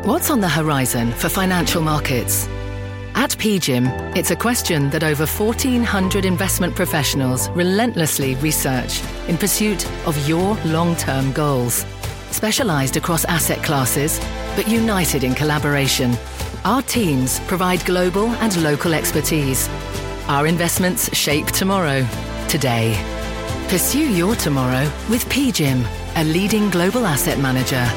What's on the horizon for financial markets? At PGIM, it's a question that over 1,400 investment professionals relentlessly research in pursuit of your long-term goals. Specialized across asset classes, but united in collaboration, our teams provide global and local expertise. Our investments shape tomorrow, today. Pursue your tomorrow with PGIM, a leading global asset manager.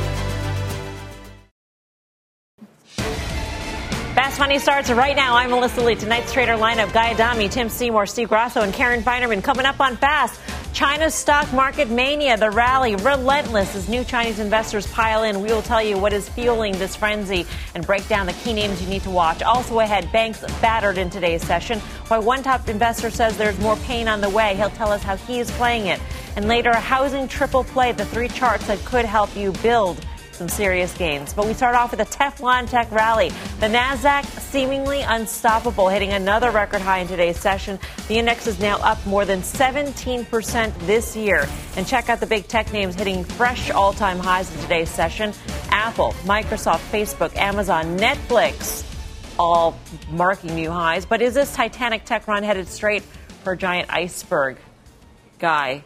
Fast Money starts right now. I'm Melissa Lee. Tonight's trader lineup: Guy Adami, Tim Seymour, Steve Grasso, and Karen Feinerman. Coming up on Fast, China's stock market mania, the rally relentless as new Chinese investors pile in. We will tell you what is fueling this frenzy and break down the key names you need to watch. Also ahead, banks battered in today's session. Why one top investor says there's more pain on the way. He'll tell us how he is playing it. And later, a housing triple play, the three charts that could help you build some serious gains. But we start off with a Teflon Tech rally. The Nasdaq seemingly unstoppable, hitting another record high in today's session. The index is now up more than 17% this year. And check out the big tech names hitting fresh all-time highs in today's session. Apple, Microsoft, Facebook, Amazon, Netflix, all marking new highs. But is this Titanic tech run headed straight for a giant iceberg? Guy.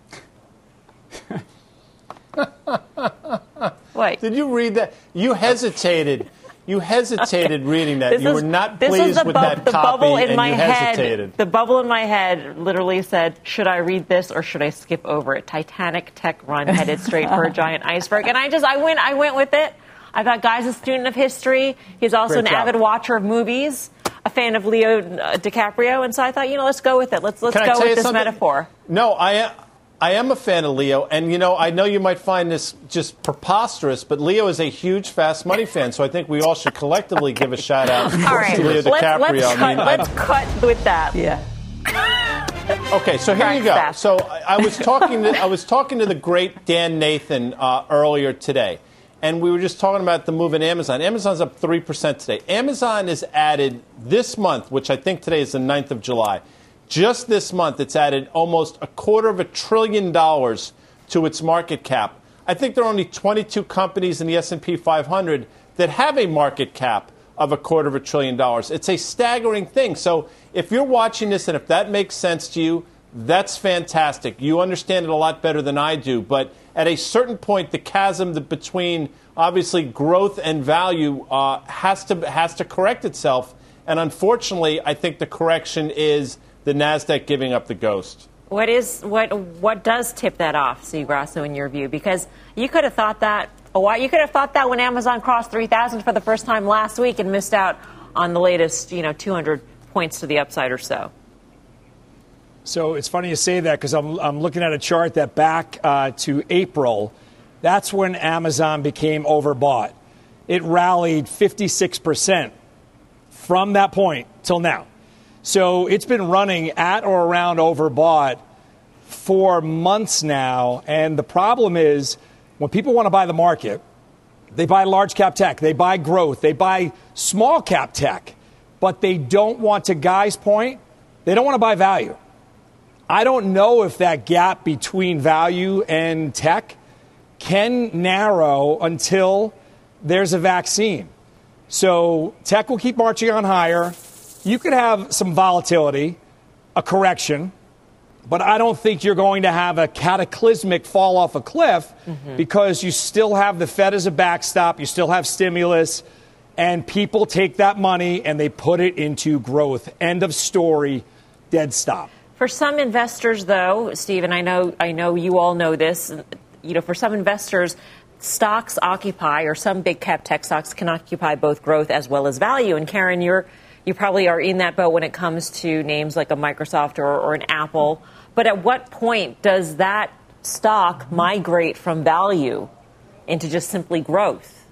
What? Did you read that? You hesitated. You hesitated reading that. You were not pleased with that copy, and you hesitated. The bubble in my head literally said, should I read this or should I skip over it? Titanic tech run headed straight for a giant iceberg. And I went with it. I thought Guy's a student of history. He's also an avid watcher of movies, a fan of Leo DiCaprio. And so I thought, let's go with it. Let's go with this metaphor. No, I am a fan of Leo, and, I know you might find this just preposterous, but Leo is a huge Fast Money fan, so I think we all should collectively give a shout-out to Leo DiCaprio. Let's cut with that. Yeah. Okay, so here you go. So I was talking to the great Dan Nathan earlier today, and we were just talking about the move in Amazon. Amazon's up 3% today. Amazon has added this month, which I think today is the 9th of July, just this month, it's added almost $250 billion to its market cap. I think there are only 22 companies in the S&P 500 that have a market cap of $250 billion. It's a staggering thing. So if you're watching this and if that makes sense to you, that's fantastic. You understand it a lot better than I do. But at a certain point, the chasm between obviously growth and value has to correct itself. And unfortunately, I think the correction is the Nasdaq giving up the ghost. What does tip that off, Steve Grasso, in your view? Because you could have thought that You could have thought that when Amazon crossed 3,000 for the first time last week and missed out on the latest, 200 points to the upside or so. So it's funny you say that because I'm looking at a chart that back to April, that's when Amazon became overbought. It rallied 56% from that point till now. So it's been running at or around overbought for months now. And the problem is when people want to buy the market, they buy large cap tech, they buy growth, they buy small cap tech, but they don't want, to Guy's point, they don't want to buy value. I don't know if that gap between value and tech can narrow until there's a vaccine. So tech will keep marching on higher. You could have some volatility, a correction, but I don't think you're going to have a cataclysmic fall off a cliff because you still have the Fed as a backstop, you still have stimulus, and people take that money and they put it into growth. End of story, dead stop. For some investors, though, Steve, and I know you all know this, for some investors, stocks occupy, or some big cap tech stocks can occupy both growth as well as value. And Karen, you probably are in that boat when it comes to names like a Microsoft or an Apple. But at what point does that stock migrate from value into just simply growth?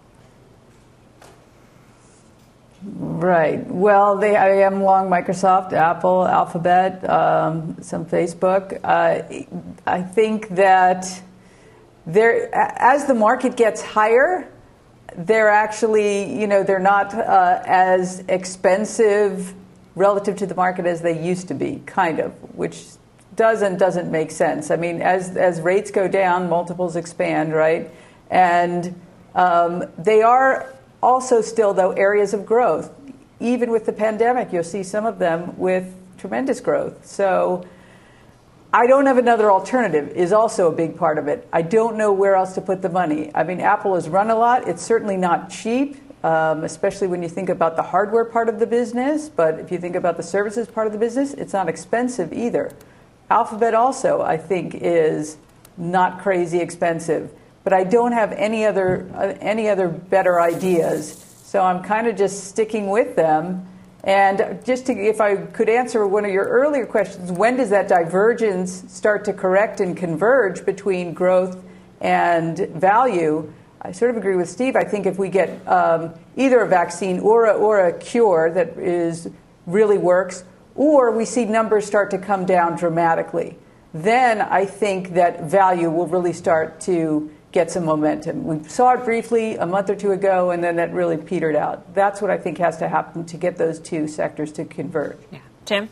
Right. Well, I am long Microsoft, Apple, Alphabet, some Facebook. I think that as the market gets higher, they're actually, they're not as expensive relative to the market as they used to be, kind of, which doesn't make sense. I mean, as rates go down, multiples expand, right? And they are also still, though, areas of growth. Even with the pandemic, you'll see some of them with tremendous growth. So I don't have another alternative is also a big part of it. I don't know where else to put the money. I mean, Apple has run a lot. It's certainly not cheap, especially when you think about the hardware part of the business. But if you think about the services part of the business, it's not expensive either. Alphabet also, I think, is not crazy expensive. But I don't have any other better ideas. So I'm kind of just sticking with them. And just to, if I could answer one of your earlier questions, when does that divergence start to correct and converge between growth and value? I sort of agree with Steve. I think if we get either a vaccine or a cure that really works, or we see numbers start to come down dramatically, then I think that value will really start to get some momentum. We saw it briefly a month or two ago, and then that really petered out. That's what I think has to happen to get those two sectors to converge. Yeah. Tim?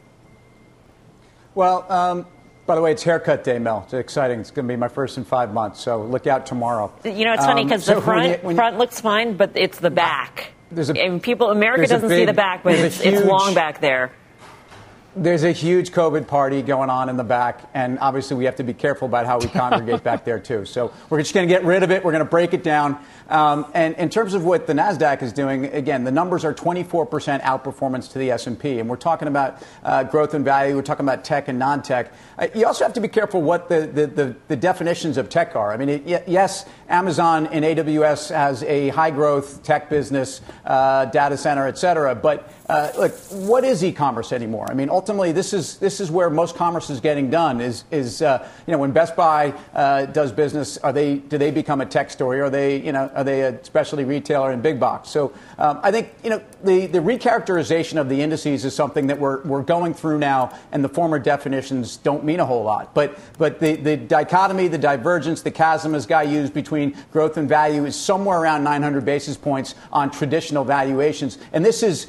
Well, by the way, it's haircut day, Mel. It's exciting. It's going to be my first in 5 months, so look out tomorrow. You know, it's funny because the front looks fine, but it's the back. America doesn't see the back, but it's long back there. There's a huge COVID party going on in the back, and obviously we have to be careful about how we congregate back there, too. So we're just going to get rid of it. We're going to break it down. And in terms of what the NASDAQ is doing, again, the numbers are 24% outperformance to the S&P. And we're talking about growth and value. We're talking about tech and non-tech. You also have to be careful what the definitions of tech are. I mean, yes, Amazon and AWS has a high-growth tech business, data center, et cetera. But look, what is e-commerce anymore? I mean, ultimately, this is where most commerce is getting done. When Best Buy does business, do they become a tech story? Are they a specialty retailer in big box? So I think the recharacterization of the indices is something that we're going through now, and the former definitions don't mean a whole lot. But the dichotomy, the divergence, the chasm, as Guy used, between growth and value is somewhere around 900 basis points on traditional valuations, and this is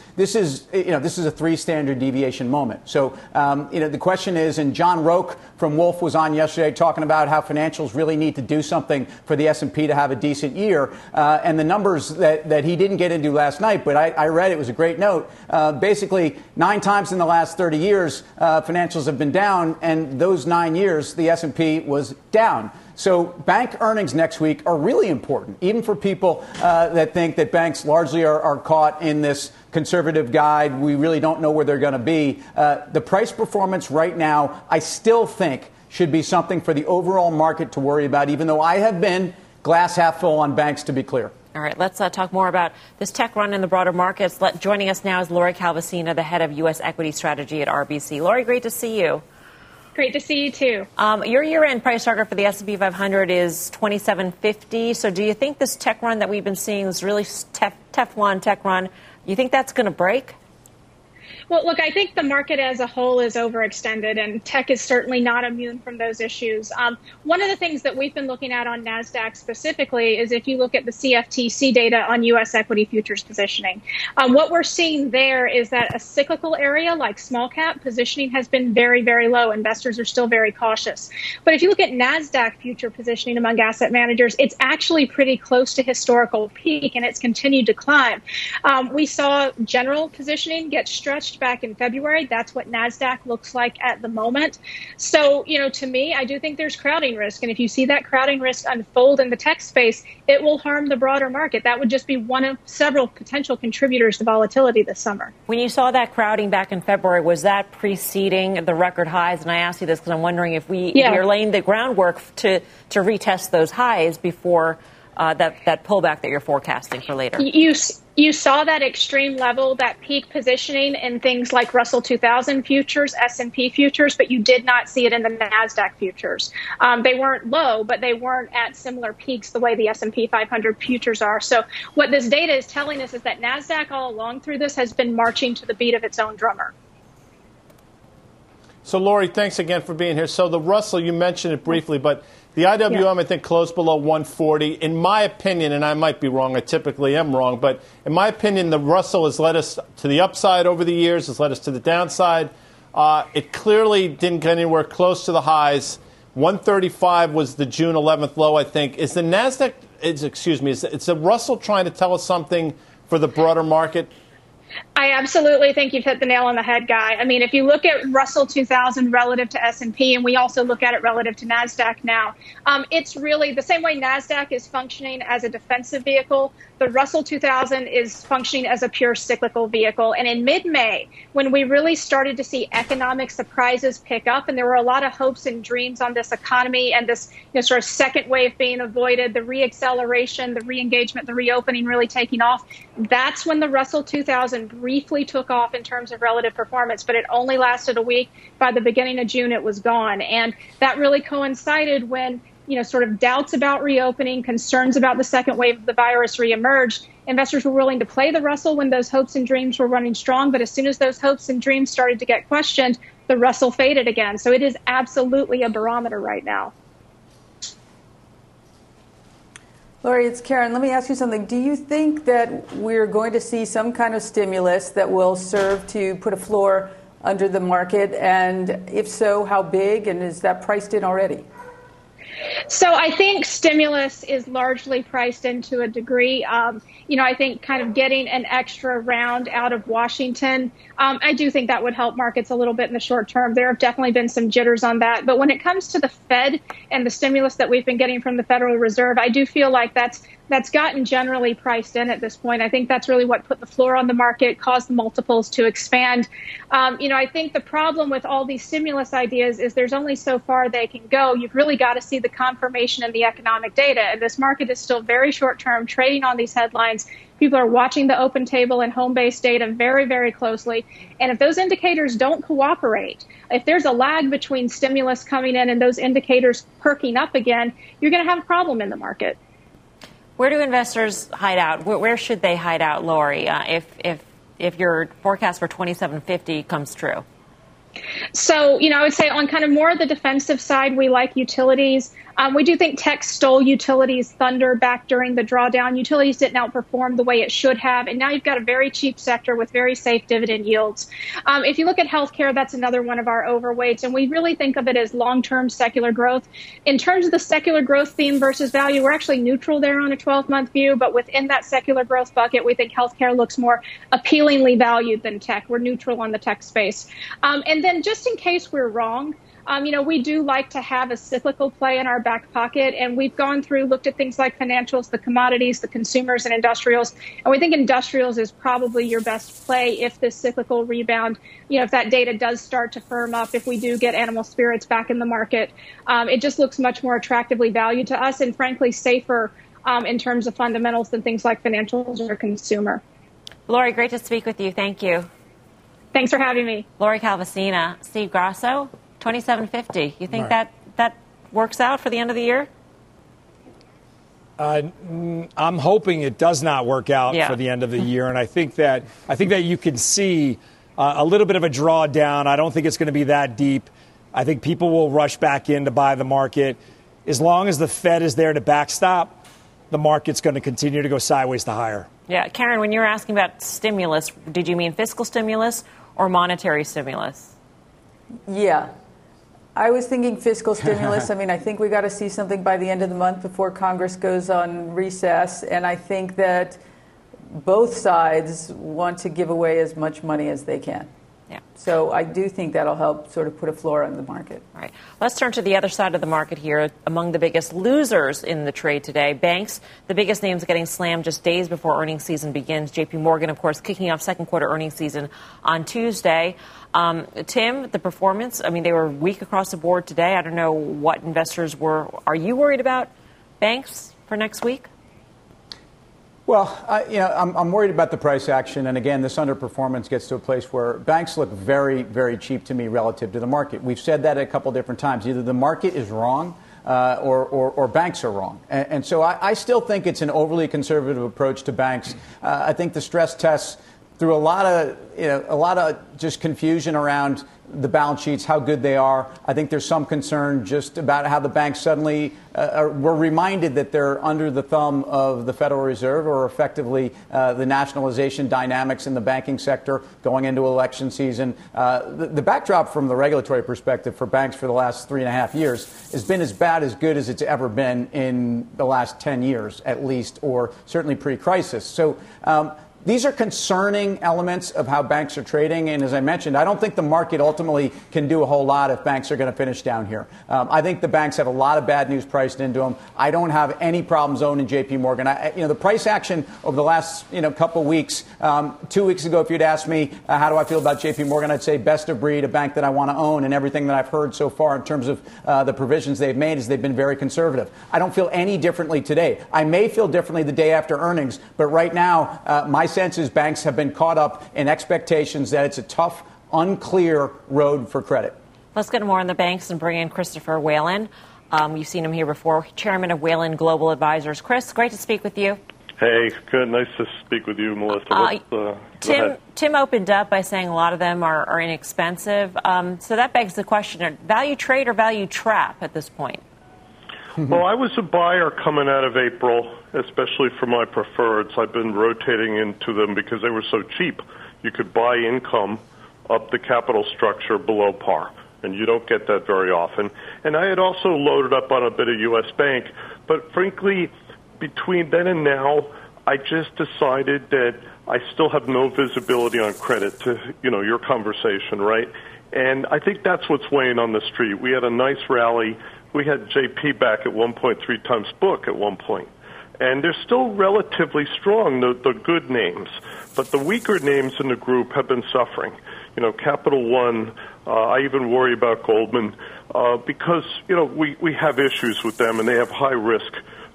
a 3 standard deviation moment. So the question is, and John Roque from Wolf was on yesterday talking about how financials really need to do something for the S&P to have a decent year, and the numbers that he didn't get into last night, but I read it was a great note. Basically, 9 times in the last 30 years, financials have been down, and those 9 years, the S&P was down. So bank earnings next week are really important, even for people that think that banks largely are caught in this conservative guide. We really don't know where they're going to be. The price performance right now, I still think, should be something for the overall market to worry about, even though I have been glass half full on banks, to be clear. All right, let's talk more about this tech run in the broader markets. Joining us now is Lori Calvasina, the head of U.S. equity strategy at RBC. Lori, great to see you. Great to see you, too. Your year-end price target for the S&P 500 is 2750. So do you think this tech run that we've been seeing, this really Teflon tech run, you think that's going to break? Well, look, I think the market as a whole is overextended, and tech is certainly not immune from those issues. One of the things that we've been looking at on NASDAQ specifically is if you look at the CFTC data on U.S. equity futures positioning. What we're seeing there is that a cyclical area like small cap positioning has been very, very low. Investors are still very cautious. But if you look at NASDAQ future positioning among asset managers, it's actually pretty close to historical peak, and it's continued to climb. We saw general positioning get stretched back in February. That's what NASDAQ looks like at the moment. So, to me, I do think there's crowding risk. And if you see that crowding risk unfold in the tech space, it will harm the broader market. That would just be one of several potential contributors to volatility this summer. When you saw that crowding back in February, was that preceding the record highs? And I ask you this because I'm wondering if we're laying the groundwork to retest those highs before that pullback that you're forecasting for later. You saw that extreme level, that peak positioning in things like Russell 2000 futures, S&P futures, but you did not see it in the NASDAQ futures. They weren't low, but they weren't at similar peaks the way the S&P 500 futures are. So what this data is telling us is that NASDAQ all along through this has been marching to the beat of its own drummer. So, Lori, thanks again for being here. So the Russell, you mentioned it briefly, but the IWM, I think, closed below 140. In my opinion, and I might be wrong, I typically am wrong, but in my opinion, the Russell has led us to the upside over the years, has led us to the downside. It clearly didn't get anywhere close to the highs. 135 was the June 11th low, I think. Is the NASDAQ, is the Russell trying to tell us something for the broader market? I absolutely think you've hit the nail on the head, Guy. I mean, if you look at Russell 2000 relative to S&P, and we also look at it relative to NASDAQ now, it's really the same way NASDAQ is functioning as a defensive vehicle. The Russell 2000 is functioning as a pure cyclical vehicle. And in mid-May, when we really started to see economic surprises pick up, and there were a lot of hopes and dreams on this economy and this sort of second wave being avoided, the reacceleration, the re-engagement, the reopening really taking off, that's when the Russell 2000 briefly took off in terms of relative performance, but it only lasted a week. By the beginning of June, it was gone. And that really coincided when sort of doubts about reopening, concerns about the second wave of the virus reemerged. Investors were willing to play the Russell when those hopes and dreams were running strong. But as soon as those hopes and dreams started to get questioned, the Russell faded again. So it is absolutely a barometer right now. Lori, it's Karen. Let me ask you something. Do you think that we're going to see some kind of stimulus that will serve to put a floor under the market? And if so, how big? And is that priced in already? So I think stimulus is largely priced in to a degree. I think kind of getting an extra round out of Washington, I do think that would help markets a little bit in the short term. There have definitely been some jitters on that. But when it comes to the Fed and the stimulus that we've been getting from the Federal Reserve, I do feel like that's gotten generally priced in at this point. I think that's really what put the floor on the market, caused the multiples to expand. I think the problem with all these stimulus ideas is there's only so far they can go. You've really got to see the confirmation in the economic data. And this market is still very short term, trading on these headlines. People are watching the open table and home-based data very, very closely. And if those indicators don't cooperate, if there's a lag between stimulus coming in and those indicators perking up again, you're going to have a problem in the market. Where do investors hide out? Where should they hide out, Lori, if your forecast for 2750 comes true? So, I would say on kind of more of the defensive side, we like utilities. We do think tech stole utilities thunder back during the drawdown. Utilities didn't outperform the way it should have. And now you've got a very cheap sector with very safe dividend yields. If you look at healthcare, that's another one of our overweights. And we really think of it as long-term secular growth. In terms of the secular growth theme versus value, we're actually neutral there on a 12-month view. But within that secular growth bucket, we think healthcare looks more appealingly valued than tech. We're neutral on the tech space. And then just in case we're wrong, we do like to have a cyclical play in our back pocket. And we've gone through, looked at things like financials, the commodities, the consumers, and industrials. And we think industrials is probably your best play if this cyclical rebound, if that data does start to firm up, if we do get animal spirits back in the market. It just looks much more attractively valued to us and, frankly, safer in terms of fundamentals than things like financials or consumer. Lori, great to speak with you. Thank you. Thanks for having me. Lori Calvasina. Steve Grasso, 2750. You think right. that works out for the end of the year? I'm hoping it does not work out for the end of the year, and I think that you can see a little bit of a drawdown. I don't think it's going to be that deep. I think people will rush back in to buy the market. As long as the Fed is there to backstop, the market's going to continue to go sideways to higher. Yeah, Karen, when you were asking about stimulus, did you mean fiscal stimulus or monetary stimulus? Yeah. I was thinking fiscal stimulus. I mean, I think we got to see something by the end of the month before Congress goes on recess. And I think that both sides want to give away as much money as they can. Yeah. So I do think that'll help sort of put a floor on the market. All right. Let's turn to the other side of the market here. Among the biggest losers in the trade today, banks, the biggest names getting slammed just days before earnings season begins. JP Morgan, of course, kicking off second quarter earnings season on Tuesday. Tim, the performance, I mean, they were weak across the board today. I don't know what investors were. Are you worried about banks for next week? Well, I'm worried about the price action. And again, this underperformance gets to a place where banks look very, very cheap to me relative to the market. We've said that a couple different times. Either the market is wrong or banks are wrong. And so I still think it's an overly conservative approach to banks. I think the stress tests through a lot of just confusion around the balance sheets, how good they are. I think there's some concern just about how the banks suddenly were reminded that they're under the thumb of the Federal Reserve, or effectively the nationalization dynamics in the banking sector going into election season. The backdrop from the regulatory perspective for banks for the last 3.5 years has been as bad as good as it's ever been in the last 10 years, at least, or certainly pre-crisis. So these are concerning elements of how banks are trading. And as I mentioned, I don't think the market ultimately can do a whole lot if banks are going to finish down here. I think the banks have a lot of bad news priced into them. I don't have any problems owning JP Morgan. The price action over the last, couple of weeks, 2 weeks ago, if you'd asked me, how do I feel about JP Morgan, I'd say best of breed, a bank that I want to own. And everything that I've heard so far in terms of the provisions they've made is they've been very conservative. I don't feel any differently today. I may feel differently the day after earnings, but right now, my sense is banks have been caught up in expectations that it's a tough, unclear road for credit. Let's get more on the banks and bring in Christopher Whalen. You've seen him here before, chairman of Whalen Global Advisors. Chris, great to speak with you. Hey, good. Nice to speak with you, Melissa. Tim opened up by saying a lot of them are inexpensive. So that begs the question, value trade or value trap at this point? Well, I was a buyer coming out of April, especially for my preferreds. I've been rotating into them because they were so cheap. You could buy income up the capital structure below par, and you don't get that very often. And I had also loaded up on a bit of U.S. Bank, but frankly, between then and now, I just decided that I still have no visibility on credit to, your conversation, right? And I think that's what's weighing on the street. We had a nice rally. We had JP back at 1.3 times book at one point. And they're still relatively strong, the good names. But the weaker names in the group have been suffering. Capital One, I even worry about Goldman because, we have issues with them and they have high-risk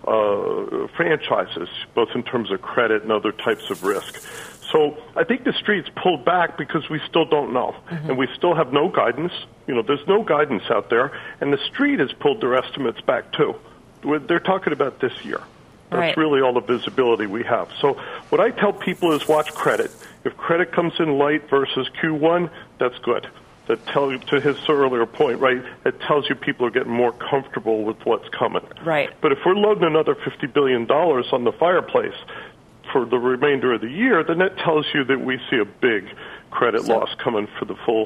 franchises, both in terms of credit and other types of risk. So I think the street's pulled back because we still don't know. Mm-hmm. And we still have no guidance. There's no guidance out there. And the street has pulled their estimates back, too. They're talking about this year. That's really all the visibility we have. So what I tell people is watch credit. If credit comes in light versus Q1, that's good. That tells you, to his earlier point, right, it tells you people are getting more comfortable with what's coming. Right. But if we're loading another $50 billion on the fireplace for the remainder of the year, then that tells you that we see a big credit loss coming for the full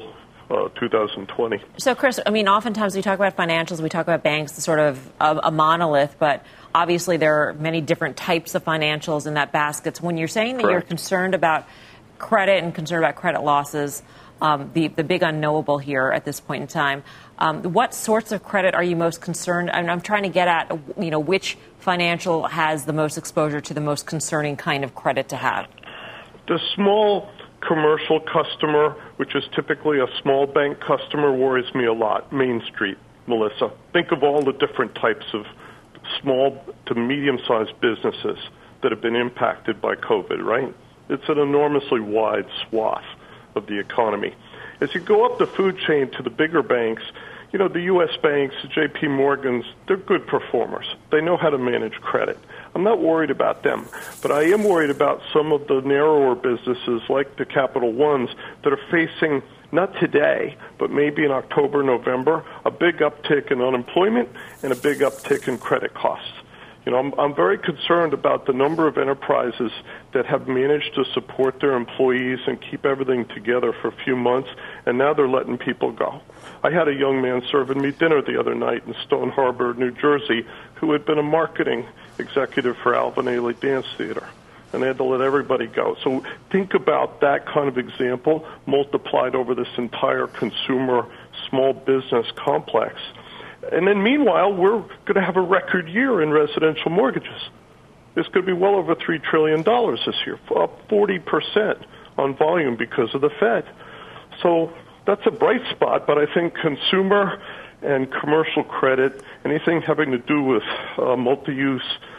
2020. So, Chris, oftentimes we talk about financials, we talk about banks, sort of a monolith, but obviously there are many different types of financials in that basket. So when you're saying that you're concerned about credit and concerned about credit losses, the big unknowable here at this point in time, what sorts of credit are you most concerned? I'm trying to get at, which financial has the most exposure to the most concerning kind of credit to have? The small commercial customer, which is typically a small bank customer, worries me a lot. Main Street, Melissa. Think of all the different types of small to medium-sized businesses that have been impacted by COVID, right? It's an enormously wide swath of the economy. As you go up the food chain to the bigger banks, the U.S. banks, the JP Morgans, they're good performers. They know how to manage credit. I'm not worried about them, but I am worried about some of the narrower businesses like the Capital Ones that are facing, not today, but maybe in October, November, a big uptick in unemployment and a big uptick in credit costs. I'm very concerned about the number of enterprises that have managed to support their employees and keep everything together for a few months, and now they're letting people go. I had a young man serving me dinner the other night in Stone Harbor, New Jersey, who had been a marketing executive for Alvin Ailey Dance Theater, and they had to let everybody go. So think about that kind of example multiplied over this entire consumer small business complex. And then meanwhile, we're going to have a record year in residential mortgages. It's going to be well over $3 trillion this year, up 40% on volume because of the Fed. So that's a bright spot, but I think consumer and commercial credit, anything having to do with multi-use,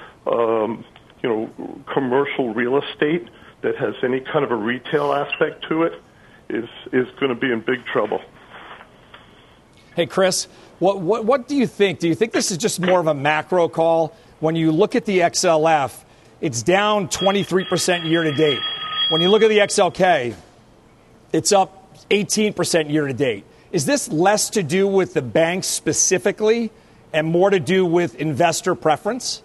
commercial real estate that has any kind of a retail aspect to it is going to be in big trouble. Hey, Chris, what do you think? Do you think this is just more of a macro call? When you look at the XLF, it's down 23% year to date. When you look at the XLK, it's up 18% year to date. Is this less to do with the banks specifically and more to do with investor preference?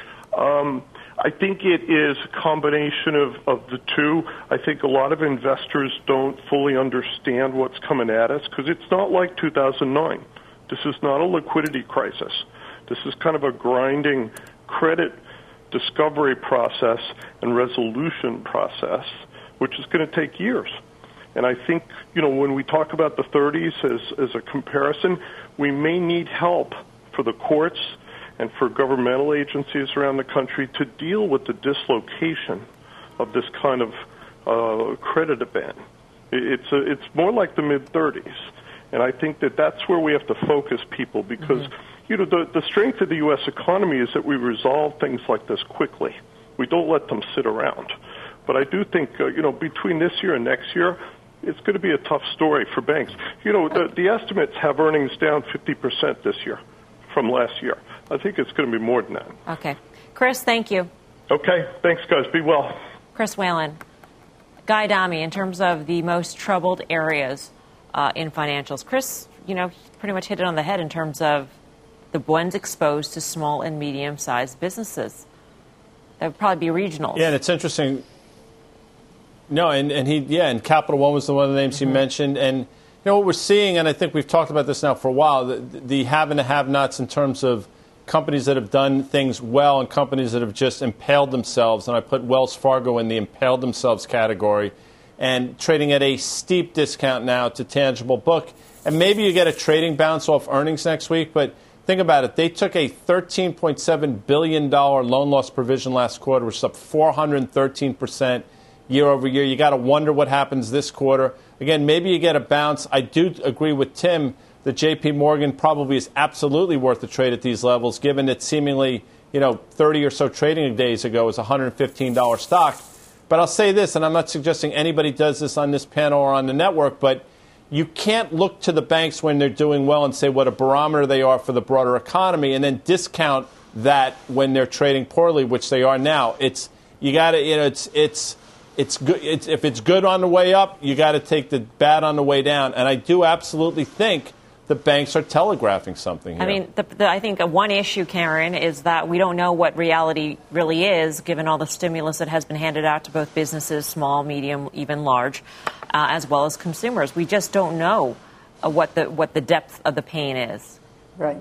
I think it is a combination of the two. I think a lot of investors don't fully understand what's coming at us because it's not like 2009. This is not a liquidity crisis. This is kind of a grinding credit discovery process and resolution process, which is going to take years. And I think, when we talk about the 30s as a comparison, we may need help for the courts and for governmental agencies around the country to deal with the dislocation of this kind of credit event. It's more like the mid-30s. And I think that's where we have to focus people because, the strength of the U.S. economy is that we resolve things like this quickly. We don't let them sit around. But I do think, between this year and next year, it's going to be a tough story for banks. The estimates have earnings down 50% this year from last year. I think it's going to be more than that. Okay. Chris, thank you. Okay. Thanks, guys. Be well. Chris Whalen. Guy Adami, in terms of the most troubled areas in financials, Chris, pretty much hit it on the head in terms of the ones exposed to small and medium-sized businesses. That would probably be regionals. Yeah, and it's interesting. No, and Capital One was one of the names he mentioned. And, what we're seeing, and I think we've talked about this now for a while, the have and the have-nots in terms of companies that have done things well and companies that have just impaled themselves. And I put Wells Fargo in the impaled themselves category and trading at a steep discount now to tangible book. And maybe you get a trading bounce off earnings next week, but think about it. They took a $13.7 billion loan loss provision last quarter, which is up 413% year over year. You got to wonder what happens this quarter. Again, maybe you get a bounce. I do agree with Tim that J.P. Morgan probably is absolutely worth a trade at these levels, given that seemingly, 30 or so trading days ago was a $115 stock. But I'll say this, and I'm not suggesting anybody does this on this panel or on the network, but you can't look to the banks when they're doing well and say what a barometer they are for the broader economy and then discount that when they're trading poorly, which they are now. It's good. If it's good on the way up, you got to take the bad on the way down. And I do absolutely think the banks are telegraphing something here. I mean, I think one issue, Karen, is that we don't know what reality really is, given all the stimulus that has been handed out to both businesses, small, medium, even large, as well as consumers. We just don't know what the depth of the pain is. Right.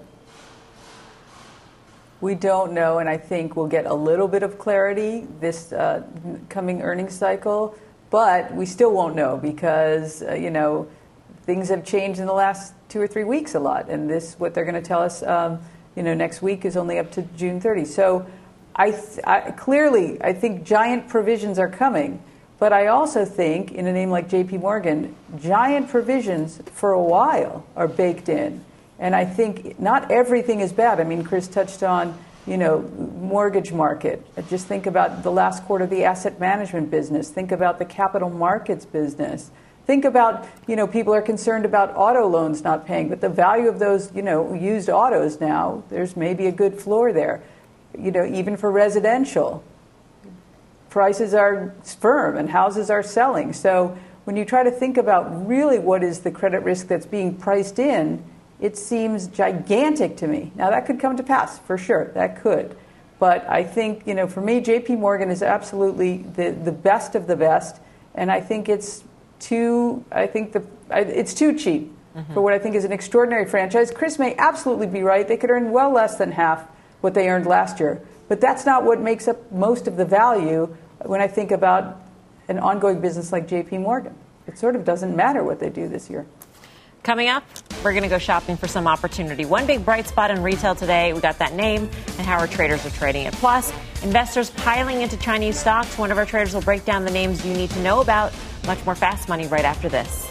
We don't know, and I think we'll get a little bit of clarity this coming earnings cycle, but we still won't know because, things have changed in the last 2 or 3 weeks a lot, and what they're going to tell us, next week is only up to June 30. So I think giant provisions are coming, but I also think, in a name like J.P. Morgan, giant provisions for a while are baked in. And I think not everything is bad. I mean, Chris touched on, mortgage market. Just think about the last quarter of the asset management business. Think about the capital markets business. Think about, people are concerned about auto loans not paying, but the value of those, used autos now, there's maybe a good floor there. Even for residential, prices are firm and houses are selling. So when you try to think about really what is the credit risk that's being priced in, it seems gigantic to me. Now, that could come to pass, for sure. That could. But I think, for me, J.P. Morgan is absolutely the best of the best. And I think it's too cheap for what I think is an extraordinary franchise. Chris may absolutely be right. They could earn well less than half what they earned last year. But that's not what makes up most of the value when I think about an ongoing business like J.P. Morgan. It sort of doesn't matter what they do this year. Coming up, we're going to go shopping for some opportunity. One big bright spot in retail today, we got that name and how our traders are trading it. Plus, investors piling into Chinese stocks. One of our traders will break down the names you need to know about. Much more Fast Money right after this.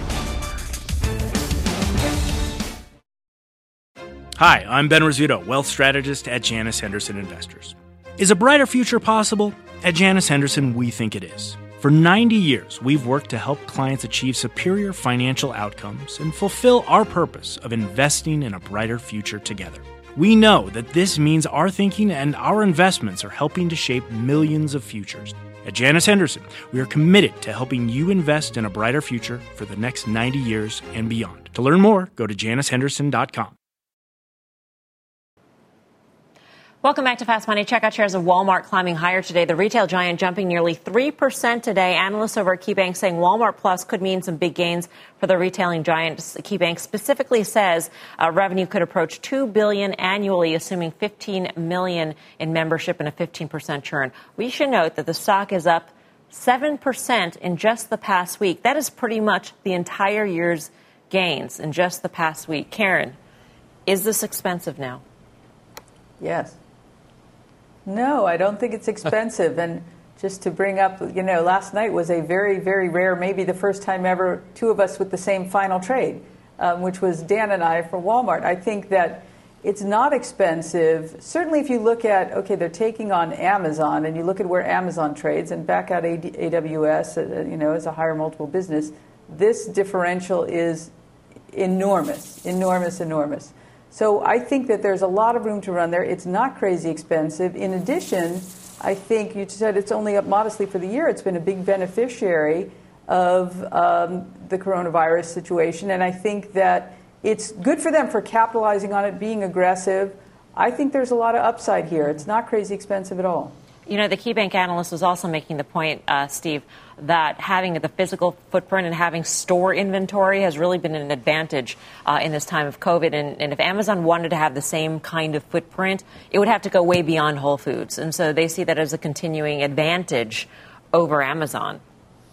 Hi, I'm Ben Rizzuto, wealth strategist at Janus Henderson Investors. Is a brighter future possible? At Janus Henderson, we think it is. For 90 years, we've worked to help clients achieve superior financial outcomes and fulfill our purpose of investing in a brighter future together. We know that this means our thinking and our investments are helping to shape millions of futures. At Janus Henderson, we are committed to helping you invest in a brighter future for the next 90 years and beyond. To learn more, go to janushenderson.com. Welcome back to Fast Money. Check out shares of Walmart climbing higher today. The retail giant jumping nearly 3% today. Analysts over at KeyBank saying Walmart Plus could mean some big gains for the retailing giant. KeyBank specifically says revenue could approach $2 billion annually, assuming $15 million in membership and a 15% churn. We should note that the stock is up 7% in just the past week. That is pretty much the entire year's gains in just the past week. Karen, is this expensive now? Yes. No, I don't think it's expensive. And just to bring up, last night was a very, very rare, maybe the first time ever, two of us with the same final trade, which was Dan and I for Walmart. I think that it's not expensive. Certainly if you look at, okay, they're taking on Amazon, and you look at where Amazon trades and back out AWS, as a higher multiple business, this differential is enormous, enormous, enormous. So I think that there's a lot of room to run there. It's not crazy expensive. In addition, I think you said it's only up modestly for the year. It's been a big beneficiary of the coronavirus situation. And I think that it's good for them for capitalizing on it, being aggressive. I think there's a lot of upside here. It's not crazy expensive at all. The KeyBank analyst was also making the point, Steve, that having the physical footprint and having store inventory has really been an advantage in this time of COVID. And if Amazon wanted to have the same kind of footprint, it would have to go way beyond Whole Foods. And so they see that as a continuing advantage over Amazon.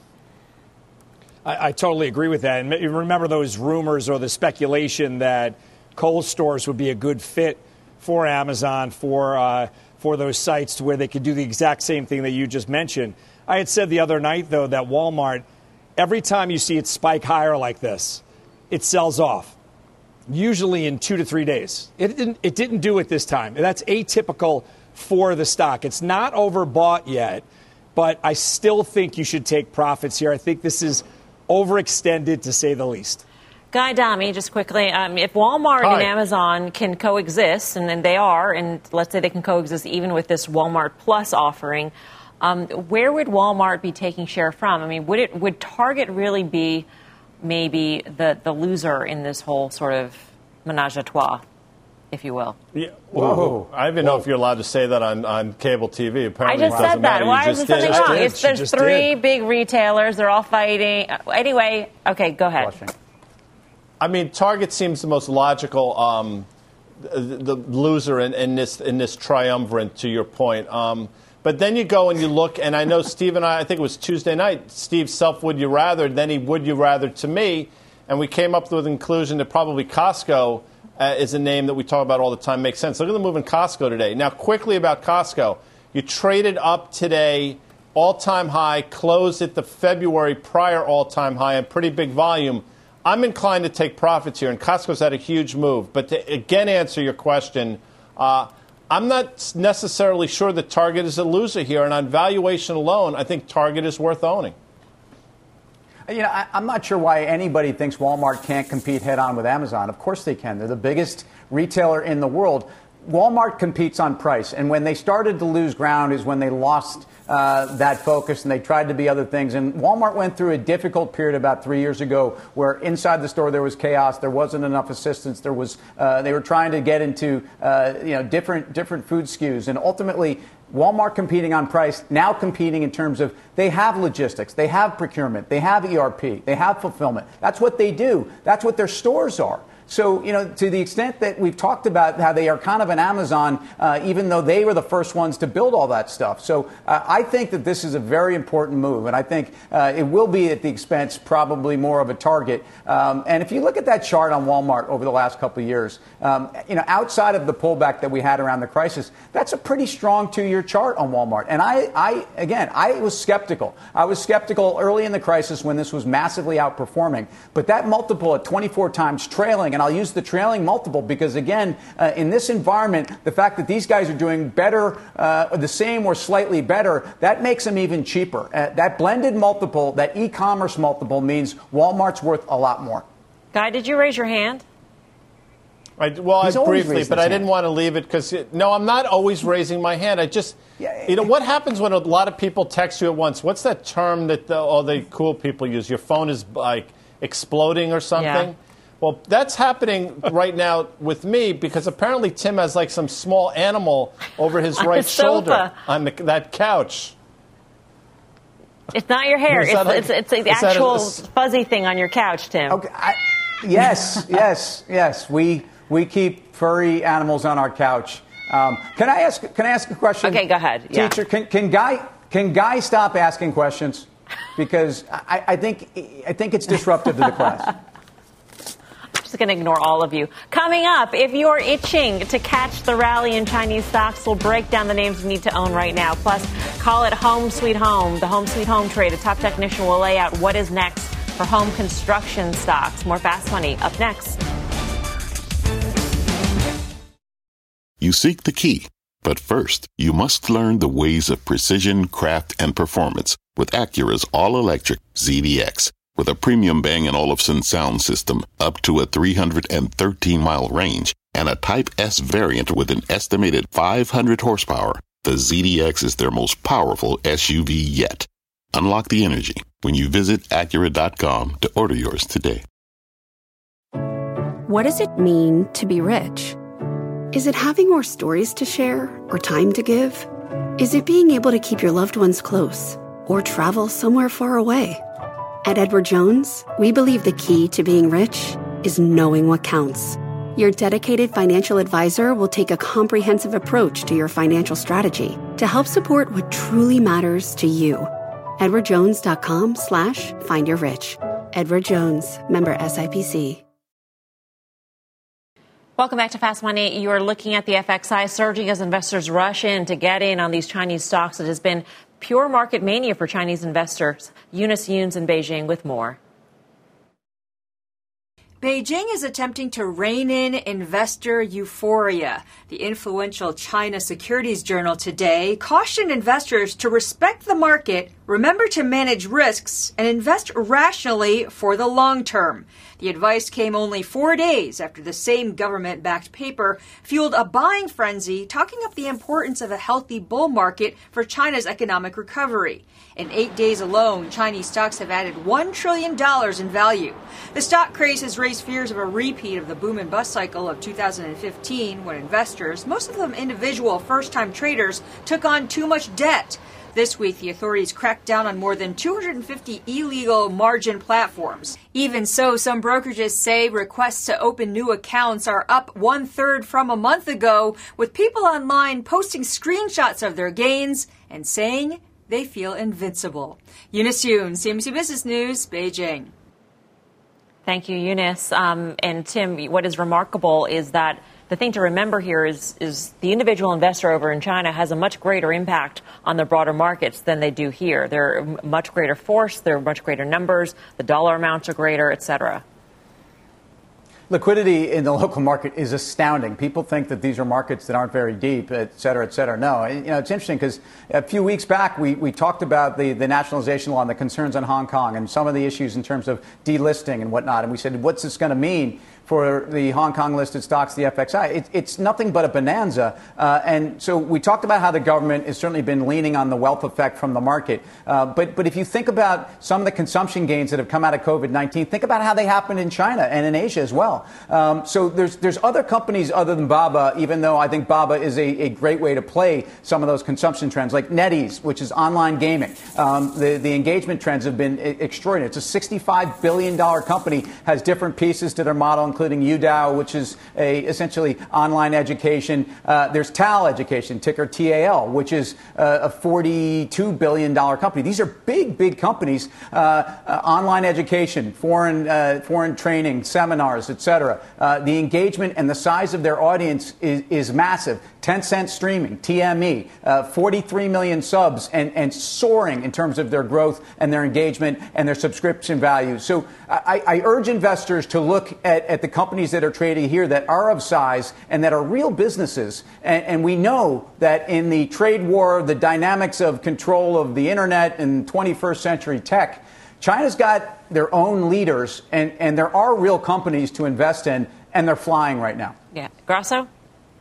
I totally agree with that. And remember those rumors or the speculation that cold stores would be a good fit for Amazon for those sites to where they could do the exact same thing that you just mentioned. I had said the other night, though, that Walmart, every time you see it spike higher like this, it sells off, usually in 2 to 3 days. It didn't do it this time. That's atypical for the stock. It's not overbought yet, but I still think you should take profits here. I think this is overextended, to say the least. Guy Adami, just quickly, if Walmart and Amazon can coexist, and then they are, and let's say they can coexist even with this Walmart Plus offering, where would Walmart be taking share from? I mean, would Target really be maybe the loser in this whole sort of menage a trois, if you will? Yeah. Whoa. I don't even know if you're allowed to say that on cable TV. Apparently I just said that. Why is there something wrong? There's three big retailers. They're all fighting. Anyway, okay, go ahead. I mean, Target seems the most logical, the loser in this triumvirate, to your point. But then you go and you look, and I know Steve and I think it was Tuesday night, Steve self would you rather, then he would you rather to me, and we came up with the conclusion that probably Costco is a name that we talk about all the time, makes sense. Look at the move in Costco today. Now, quickly about Costco. You traded up today, all-time high, closed at the February prior all-time high, and pretty big volume. I'm inclined to take profits here, and Costco's had a huge move. But to again answer your question, I'm not necessarily sure that Target is a loser here, and on valuation alone, I think Target is worth owning. I'm not sure why anybody thinks Walmart can't compete head-on with Amazon. Of course they can. They're the biggest retailer in the world. Walmart competes on price, and when they started to lose ground is when they lost that focus and they tried to be other things. And Walmart went through a difficult period about 3 years ago where inside the store there was chaos, there wasn't enough assistance, there was they were trying to get into different food SKUs, and ultimately Walmart competing on price, now competing in terms of they have logistics, they have procurement, they have ERP, they have fulfillment. That's what they do. That's what their stores are. So, to the extent that we've talked about how they are kind of an Amazon, even though they were the first ones to build all that stuff. So I think that this is a very important move, and I think it will be at the expense probably more of a Target. And if you look at that chart on Walmart over the last couple of years, outside of the pullback that we had around the crisis, that's a pretty strong 2-year chart on Walmart. And I was skeptical. I was skeptical early in the crisis when this was massively outperforming. But that multiple at 24 times trailing, and I'll use the trailing multiple because, again, in this environment, the fact that these guys are doing better, the same or slightly better, that makes them even cheaper. That blended multiple, that e-commerce multiple, means Walmart's worth a lot more. Guy, did you raise your hand? I briefly, but I didn't want to leave it because, no, I'm not always raising my hand. What happens when a lot of people text you at once? What's that term that all the cool people use? Your phone is like exploding or something? Yeah. Well, that's happening right now with me because apparently Tim has like some small animal over his right shoulder on that couch. It's not your hair. It's the actual fuzzy thing on your couch, Tim. Okay. Yes. We keep furry animals on our couch. Can I ask a question? Okay, go ahead. Teacher, can Guy stop asking questions? Because I think it's disruptive to the class. I'm just going to ignore all of you. Coming up, if you're itching to catch the rally in Chinese stocks, we'll break down the names you need to own right now. Plus, call it home sweet home, the home sweet home trade. A top technician will lay out what is next for home construction stocks. More Fast Money up next. You seek the key, but first, you must learn the ways of precision, craft, and performance with Acura's all-electric ZDX. With a premium Bang & Olufsen sound system up to a 313-mile range and a Type S variant with an estimated 500 horsepower, the ZDX is their most powerful SUV yet. Unlock the energy when you visit Acura.com to order yours today. What does it mean to be rich? Is it having more stories to share or time to give? Is it being able to keep your loved ones close or travel somewhere far away? At Edward Jones, we believe the key to being rich is knowing what counts. Your dedicated financial advisor will take a comprehensive approach to your financial strategy to help support what truly matters to you. EdwardJones.com/findyourrich. Edward Jones, member SIPC. Welcome back to Fast Money. You are looking at the FXI surging as investors rush in to get in on these Chinese stocks. It has been pure market mania for Chinese investors. Eunice Yoons in Beijing with more. Beijing is attempting to rein in investor euphoria. The influential China Securities Journal today cautioned investors to respect the market, remember to manage risks, and invest rationally for the long term. The advice came only 4 days after the same government-backed paper fueled a buying frenzy, talking up the importance of a healthy bull market for China's economic recovery. In 8 days alone, Chinese stocks have added $1 trillion in value. The stock craze has raised fears of a repeat of the boom and bust cycle of 2015, when investors, most of them individual first-time traders, took on too much debt. This week, the authorities cracked down on more than 250 illegal margin platforms. Even so, some brokerages say requests to open new accounts are up 1/3 from a month ago, with people online posting screenshots of their gains and saying they feel invincible. Eunice Yoon, CNBC Business News, Beijing. Thank you, Eunice. And Tim, what is remarkable is that the thing to remember here is the individual investor over in China has a much greater impact on the broader markets than they do here. They're a much greater force, they're much greater numbers, the dollar amounts are greater, et cetera. Liquidity in the local market is astounding. People think that these are markets that aren't very deep, et cetera, et cetera. No, it's interesting because a few weeks back we talked about the nationalization law and the concerns on Hong Kong and some of the issues in terms of delisting and whatnot. And we said, what's this going to mean for the Hong Kong listed stocks, the FXI? It's nothing but a bonanza. And so we talked about how the government has certainly been leaning on the wealth effect from the market. But if you think about some of the consumption gains that have come out of COVID-19, think about how they happened in China and in Asia as well. So there's other companies other than Baba, even though I think Baba is a great way to play some of those consumption trends, like NetEase, which is online gaming. The engagement trends have been extraordinary. It's a $65 billion company, has different pieces to their model, including Youdao, which is essentially online education. There's TAL Education, ticker TAL, which is a $42 billion company. These are big companies. Online education, foreign training, seminars, etc. The engagement and the size of their audience is massive. Tencent Streaming, TME, 43 million subs and soaring in terms of their growth and their engagement and their subscription value. So I urge investors to look at the companies that are trading here that are of size and that are real businesses. And we know that in the trade war, the dynamics of control of the internet and 21st century tech, China's got their own leaders and there are real companies to invest in. and they're flying right now. Yeah. Grasso?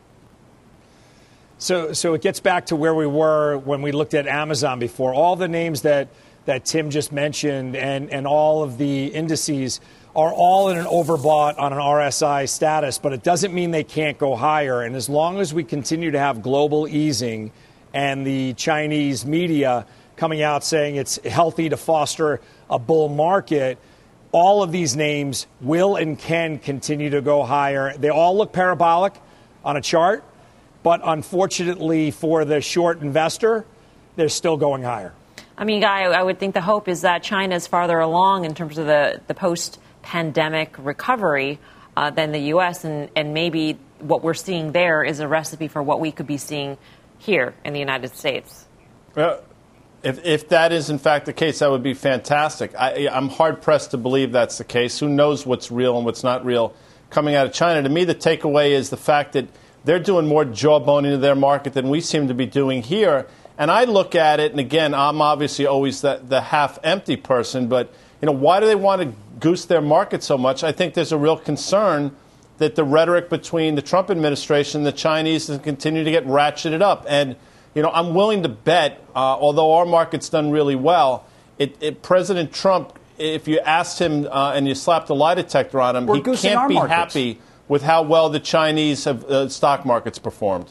So it gets back to where we were when we looked at Amazon before. All the names that Tim just mentioned and all of the indices are all in an overbought on an RSI status, but it doesn't mean they can't go higher. And as long as we continue to have global easing and the Chinese media coming out saying it's healthy to foster a bull market, all of these names will and can continue to go higher. They all look parabolic on a chart, but unfortunately for the short investor, they're still going higher. I mean, Guy, I would think the hope is that China is farther along in terms of the post-pandemic recovery than the U.S., and maybe what we're seeing there is a recipe for what we could be seeing here in the United States. Well, if that is, in fact, the case, that would be fantastic. I'm hard-pressed to believe that's the case. Who knows what's real and what's not real coming out of China? To me, the takeaway is the fact that they're doing more jawboning to their market than we seem to be doing here. And I look at it, and again, I'm obviously always the half-empty person, but why do they want to goose their market so much? I think there's a real concern that the rhetoric between the Trump administration and the Chinese is continue to get ratcheted up. And I'm willing to bet, although our market's done really well, President Trump, if you asked him and you slapped a lie detector on him, he can't be happy with how well the Chinese stock markets performed.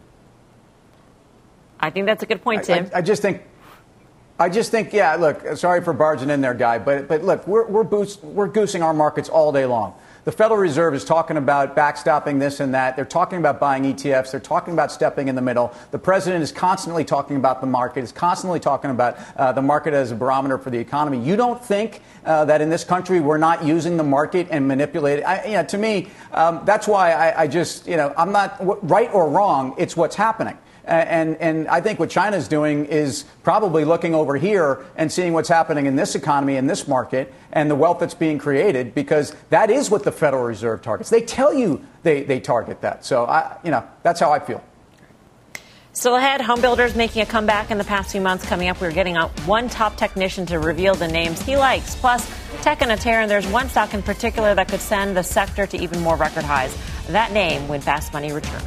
I think that's a good point, Tim. I just think, yeah, look, sorry for barging in there, Guy, but look, we're goosing our markets all day long. The Federal Reserve is talking about backstopping this and that. They're talking about buying ETFs. They're talking about stepping in the middle. The president is constantly talking about the market, is constantly talking about the market as a barometer for the economy. You don't think that in this country we're not using the market and manipulating it? To me, that's why I just, I'm not right or wrong. It's what's happening. And I think what China's doing is probably looking over here and seeing what's happening in this economy, in this market, and the wealth that's being created, because that is what the Federal Reserve targets. They tell you they target that. So, that's how I feel. Still ahead, home builders making a comeback in the past few months. Coming up, we're getting one top technician to reveal the names he likes. Plus, tech on a tear, and there's one stock in particular that could send the sector to even more record highs. That name when Fast Money returns.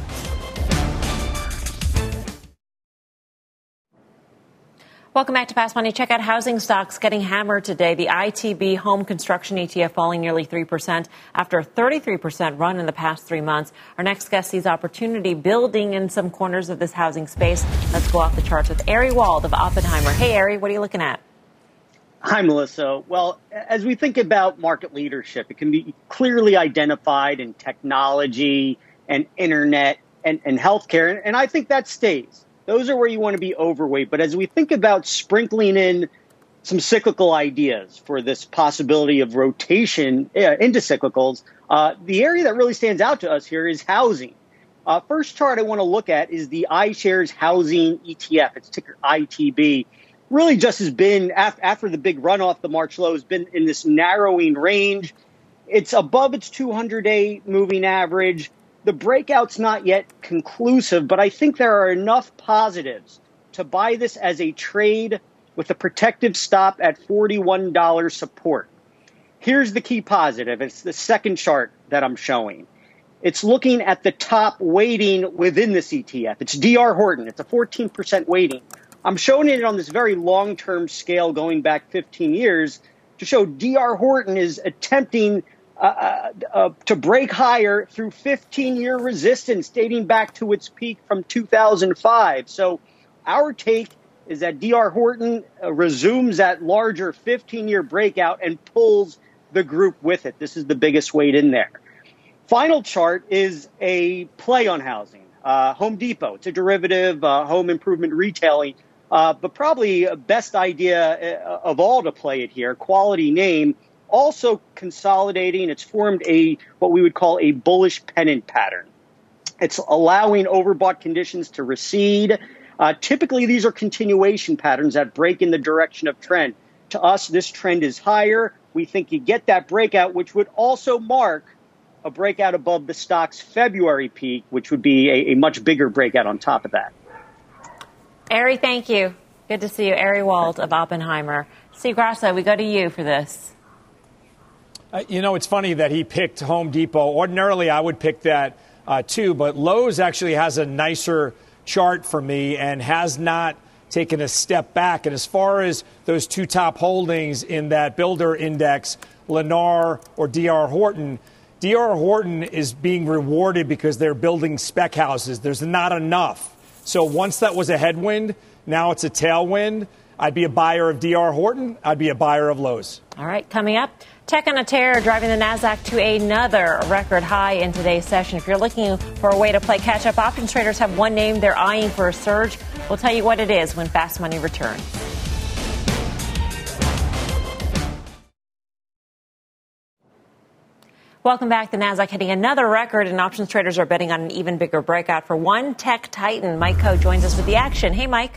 Welcome back to Fast Money. Check out housing stocks getting hammered today. The ITB home construction ETF falling nearly 3% after a 33% run in the past 3 months. Our next guest sees opportunity building in some corners of this housing space. Let's go off the charts with Ari Wald of Oppenheimer. Hey, Ari, what are you looking at? Hi, Melissa. Well, as we think about market leadership, it can be clearly identified in technology and internet and healthcare, and I think that stays. Those are where you want to be overweight. But as we think about sprinkling in some cyclical ideas for this possibility of rotation into cyclicals, the area that really stands out to us here is housing. First chart I want to look at is the iShares Housing ETF. It's ticker ITB. Really just has been, after the big run off the March low, has been in this narrowing range. It's above its 200-day moving average. The breakout's not yet conclusive, but I think there are enough positives to buy this as a trade with a protective stop at $41 support. Here's the key positive. It's the second chart that I'm showing. It's looking at the top weighting within this ETF. It's DR Horton. It's a 14% weighting. I'm showing it on this very long-term scale going back 15 years to show DR Horton is attempting to break higher through 15-year resistance dating back to its peak from 2005. So our take is that DR Horton resumes that larger 15-year breakout and pulls the group with it. This is the biggest weight in there. Final chart is a play on housing. Home Depot, it's a derivative, home improvement retailing, but probably best idea of all to play it here, quality name. Also consolidating, it's formed what we would call a bullish pennant pattern. It's allowing overbought conditions to recede. Typically, these are continuation patterns that break in the direction of trend. To us, this trend is higher. We think you get that breakout, which would also mark a breakout above the stock's February peak, which would be a much bigger breakout on top of that. Ari, thank you. Good to see you. Ari Wald of Oppenheimer. Steve Grasso, we go to you for this. It's funny that he picked Home Depot. Ordinarily, I would pick that too, but Lowe's actually has a nicer chart for me and has not taken a step back. And as far as those two top holdings in that builder index, Lennar or D.R. Horton, D.R. Horton is being rewarded because they're building spec houses. There's not enough. So once that was a headwind, now it's a tailwind. I'd be a buyer of D.R. Horton. I'd be a buyer of Lowe's. All right, coming up, tech on a tear driving the Nasdaq to another record high in today's session. If you're looking for a way to play catch-up, options traders have one name they're eyeing for a surge. We'll tell you what it is when Fast Money returns. Welcome back. The Nasdaq hitting another record, and options traders are betting on an even bigger breakout for one tech titan. Mike Coe joins us with the action. Hey, Mike.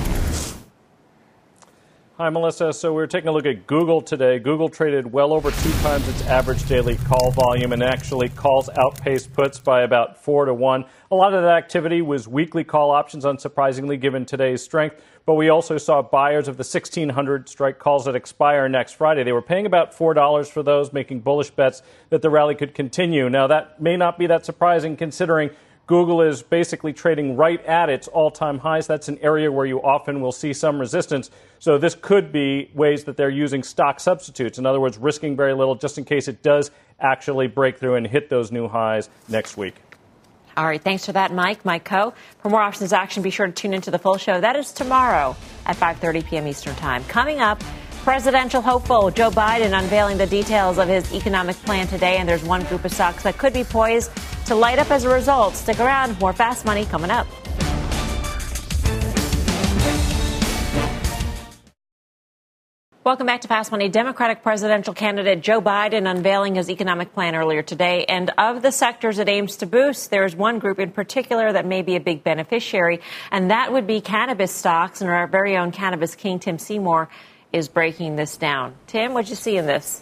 Hi, Melissa. So we're taking a look at Google today. Google traded well over 2 times its average daily call volume, and actually calls outpaced puts by about 4-1. A lot of that activity was weekly call options, unsurprisingly, given today's strength. But we also saw buyers of the 1,600 strike calls that expire next Friday. They were paying about $4 for those, making bullish bets that the rally could continue. Now, that may not be that surprising, considering Google is basically trading right at its all-time highs. That's an area where you often will see some resistance. So this could be ways that they're using stock substitutes. In other words, risking very little just in case it does actually break through and hit those new highs next week. All right. Thanks for that, Mike. Mike Coe. For more options action, be sure to tune into the full show. That is tomorrow at 5:30 p.m. Eastern Time. Coming up, presidential hopeful Joe Biden unveiling the details of his economic plan today. And there's one group of stocks that could be poised to light up as a result. Stick around. More Fast Money coming up. Welcome back to Fast Money. Democratic presidential candidate Joe Biden unveiling his economic plan earlier today. And of the sectors it aims to boost, there is one group in particular that may be a big beneficiary, and that would be cannabis stocks. And our very own cannabis king, Tim Seymour, is breaking this down. Tim, what'd you see in this?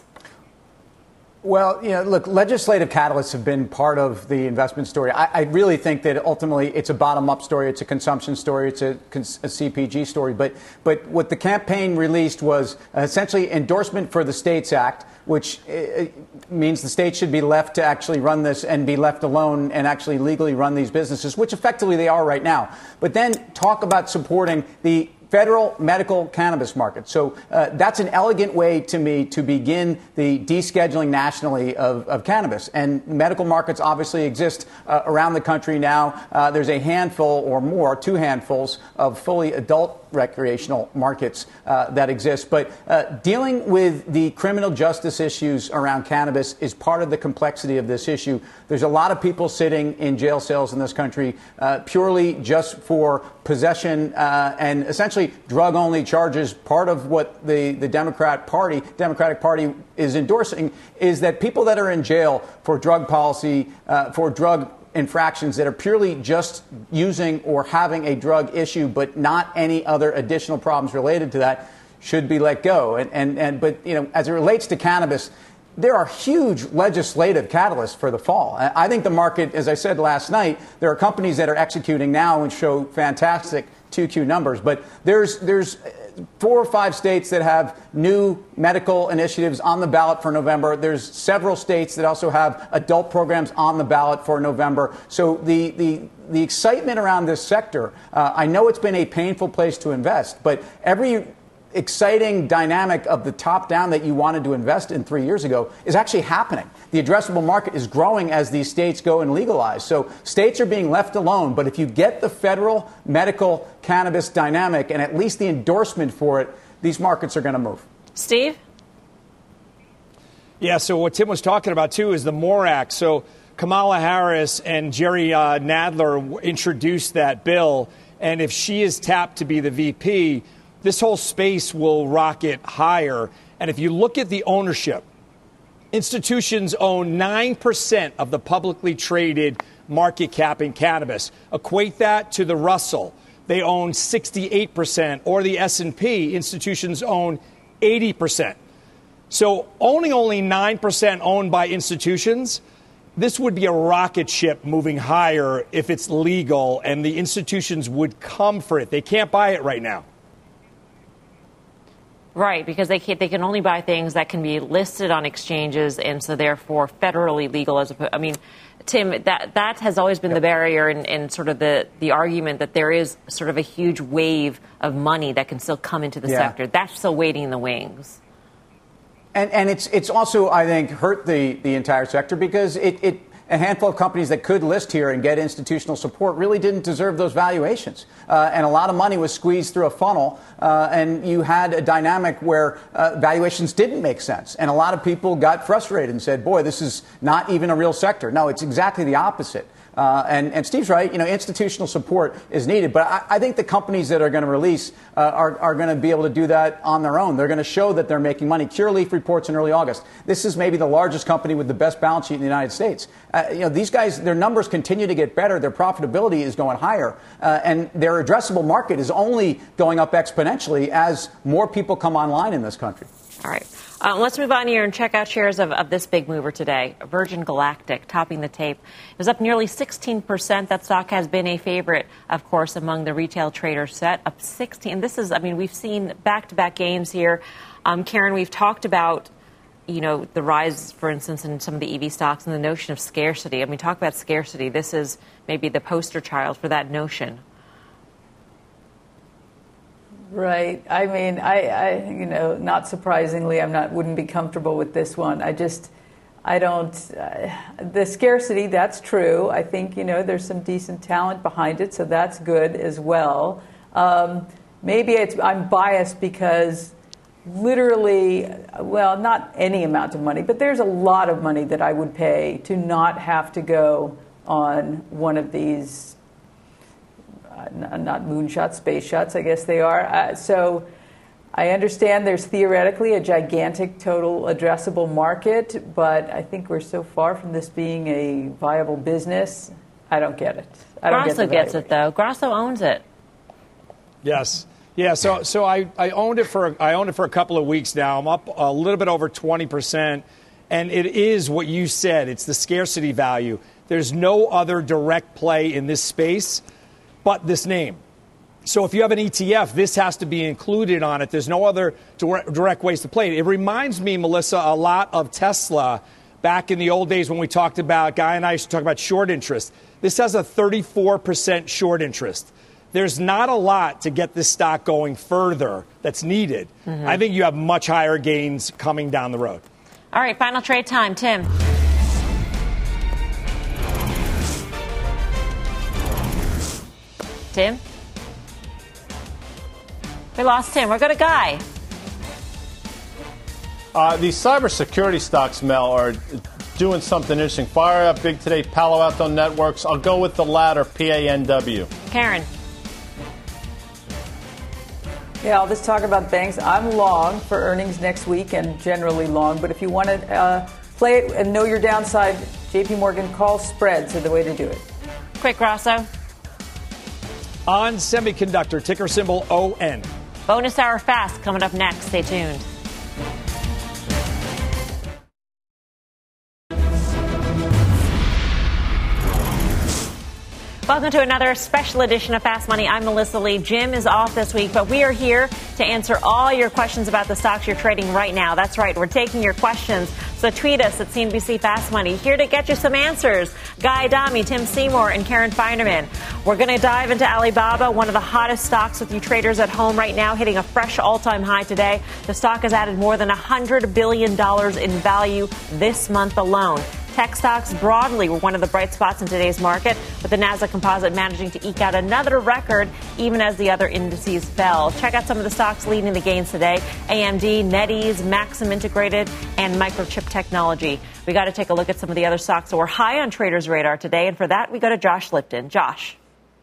Well, look, legislative catalysts have been part of the investment story. I really think that ultimately it's a bottom-up story. It's a consumption story. It's a CPG story. But what the campaign released was essentially endorsement for the States Act, which means the states should be left to actually run this and be left alone and actually legally run these businesses, which effectively they are right now. But then talk about supporting the federal medical cannabis market. So that's an elegant way to me to begin the descheduling nationally of cannabis. And medical markets obviously exist around the country now. There's a handful or more, 2 handfuls of fully adult recreational markets that exist. But dealing with the criminal justice issues around cannabis is part of the complexity of this issue. There's a lot of people sitting in jail cells in this country purely just for possession and essentially drug-only charges. Part of what the Democratic Party is endorsing is that people that are in jail for drug policy, for drug infractions that are purely just using or having a drug issue, but not any other additional problems related to that, should be let go. But as it relates to cannabis, there are huge legislative catalysts for the fall. I think the market, as I said last night, there are companies that are executing now and show fantastic 2Q numbers. But there's 4 or 5 states that have new medical initiatives on the ballot for November. There's several states that also have adult programs on the ballot for November. So the excitement around this sector, I know it's been a painful place to invest, but every exciting dynamic of the top down that you wanted to invest in 3 years ago is actually happening. The addressable market is growing as these states go and legalize. So states are being left alone. But if you get the federal medical cannabis dynamic and at least the endorsement for it, these markets are going to move. Steve? Yeah, so what Tim was talking about, too, is the MORE Act. So Kamala Harris and Jerry Nadler introduced that bill. And if she is tapped to be the VP, this whole space will rocket higher. And if you look at the ownership, institutions own 9% of the publicly traded market cap in cannabis. Equate that to the Russell. They own 68%, or the S&P, institutions own 80%. So owning only 9% owned by institutions, this would be a rocket ship moving higher if it's legal, and the institutions would come for it. They can't buy it right now. Right, because they can only buy things that can be listed on exchanges and so therefore federally legal. Tim, that has always been the barrier and sort of the argument that there is sort of a huge wave of money that can still come into the sector. That's still waiting in the wings. And it's also, I think, hurt the entire sector because a handful of companies that could list here and get institutional support really didn't deserve those valuations. And a lot of money was squeezed through a funnel, and you had a dynamic where valuations didn't make sense. And a lot of people got frustrated and said, boy, this is not even a real sector. No, it's exactly the opposite. And Steve's right, institutional support is needed. But I think the companies that are going to release are going to be able to do that on their own. They're going to show that they're making money. Curaleaf reports in early August. This is maybe the largest company with the best balance sheet in the United States. These guys, their numbers continue to get better. Their profitability is going higher. And their addressable market is only going up exponentially as more people come online in this country. All right. Let's move on here and check out shares of this big mover today. Virgin Galactic topping the tape. It was up nearly 16%. That stock has been a favorite, of course, among the retail traders set up 16. This is, we've seen back-to-back gains here. Karen, we've talked about, the rise, for instance, in some of the EV stocks and the notion of scarcity. Talk about scarcity. This is maybe the poster child for that notion. Right. Not surprisingly, wouldn't be comfortable with this one. The scarcity, that's true. I think, there's some decent talent behind it, so that's good as well. Maybe I'm biased because literally, not any amount of money, but there's a lot of money that I would pay to not have to go on one of these not moonshots, space shots, I guess they are. So I understand there's theoretically a gigantic total addressable market, but I think we're so far from this being a viable business. I don't get it. Grasso gets it, though. Grasso owns it. Yes. Yeah, so I owned it for a couple of weeks now. I'm up a little bit over 20%, and it is what you said. It's the scarcity value. There's no other direct play in this space but this name. So if you have an ETF, this has to be included on it. There's no other direct ways to play it. It reminds me, Melissa, a lot of Tesla back in the old days when Guy and I used to talk about short interest. This has a 34% short interest. There's not a lot to get this stock going further that's needed. Mm-hmm. I think you have much higher gains coming down the road. All right, final trade time. Tim. Tim? We lost Tim. We're going to Guy. These cybersecurity stocks, Mel, are doing something interesting. Fire up big today, Palo Alto Networks. I'll go with the latter, PANW. Karen. Yeah, I'll just talk about banks. I'm long for earnings next week and generally long. But if you want to play it and know your downside, JP Morgan call spreads are the way to do it. Quick, Grasso. On semiconductor, ticker symbol ON. Bonus hour fast coming up next. Stay tuned. Welcome to another special edition of Fast Money. I'm Melissa Lee. Jim is off this week, but we are here to answer all your questions about the stocks you're trading right now. That's right. We're taking your questions. So tweet us at CNBC Fast Money. Here to get you some answers. Guy Adami, Tim Seymour, and Karen Feinerman. We're going to dive into Alibaba, one of the hottest stocks with you traders at home right now, hitting a fresh all-time high today. The stock has added more than $100 billion in value this month alone. Tech stocks broadly were one of the bright spots in today's market, with the Nasdaq Composite managing to eke out another record even as the other indices fell. Check out some of the stocks leading the gains today. AMD, NetEase, Maxim Integrated, and Microchip Technology. We got to take a look at some of the other stocks that were high on traders' radar today, and for that, we go to Josh Lipton. Josh.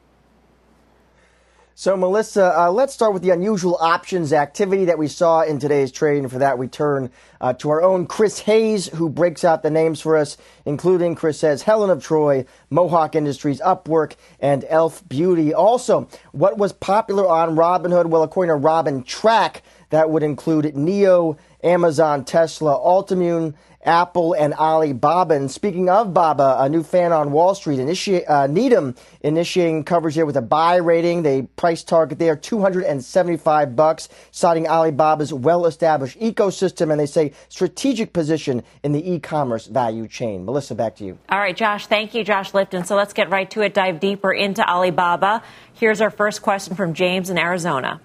So, Melissa, let's start with the unusual options activity that we saw in today's trade. And for that, we turn to our own Chris Hayes, who breaks out the names for us, including, Chris says, Helen of Troy, Mohawk Industries, Upwork, and Elf Beauty. Also, what was popular on Robinhood? Well, according to Robin Track, That would include NIO, Amazon, Tesla, Altimmune, Apple, and Alibaba. And speaking of Baba, a new fan on Wall Street, Needham, initiating coverage there with a buy rating. They price target there $275, citing Alibaba's well-established ecosystem, and they say strategic position in the e-commerce value chain. Melissa, back to you. All right, Josh. Thank you, Josh Lipton. So let's get right to it, dive deeper into Alibaba. Here's our first question from James in Arizona.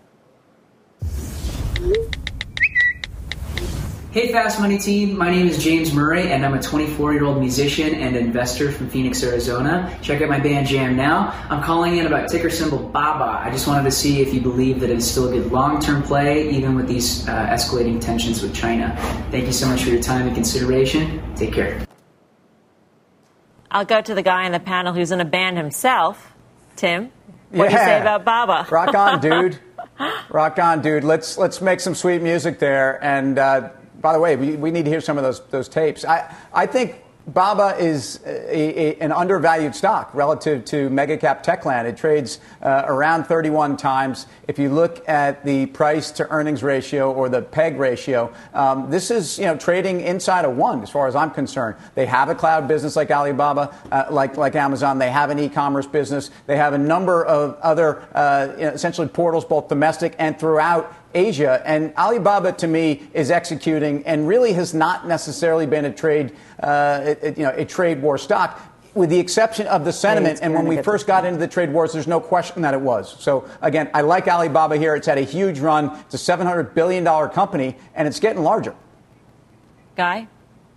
Hey, Fast Money team. My name is James Murray, and I'm a 24-year-old musician and investor from Phoenix, Arizona. Check out my band Jam Now. I'm calling in about ticker symbol BABA. I just wanted to see if you believe that it's still a good long-term play, even with these escalating tensions with China. Thank you so much for your time and consideration. Take care. I'll go to the guy in the panel who's in a band himself. Tim, what do you say about BABA? Rock on, dude. Rock on, dude. Let's make some sweet music there. And by the way, we need to hear some of those tapes. I think BABA is an undervalued stock relative to mega-cap Techland. It trades around 31 times. If you look at the price-to-earnings ratio or the PEG ratio, this is trading inside of 1 as far as I'm concerned. They have a cloud business like Alibaba, like Amazon. They have an e-commerce business. They have a number of other essentially portals, both domestic and throughout Asia. And Alibaba, to me, is executing and really has not necessarily been a trade war stock, with the exception of the sentiment. And when we first got into the trade wars, there's no question that it was. So, again, I like Alibaba here. It's had a huge run. It's a $700 billion company, and it's getting larger. Guy?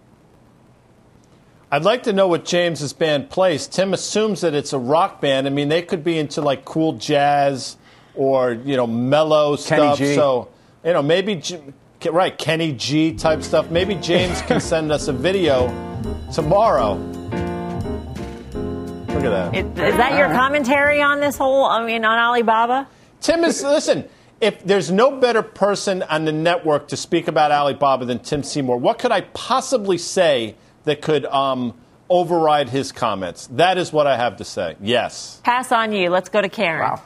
I'd like to know what James's band plays. Tim assumes that it's a rock band. I mean, they could be into like cool jazz or, mellow stuff. Kenny G. So, maybe, right, Kenny G type stuff. Maybe James can send us a video tomorrow. Look at that. Is that your commentary on this whole, on Alibaba? Tim listen, if there's no better person on the network to speak about Alibaba than Tim Seymour, what could I possibly say that could override his comments? That is what I have to say. Yes. Pass on you. Let's go to Karen. Wow.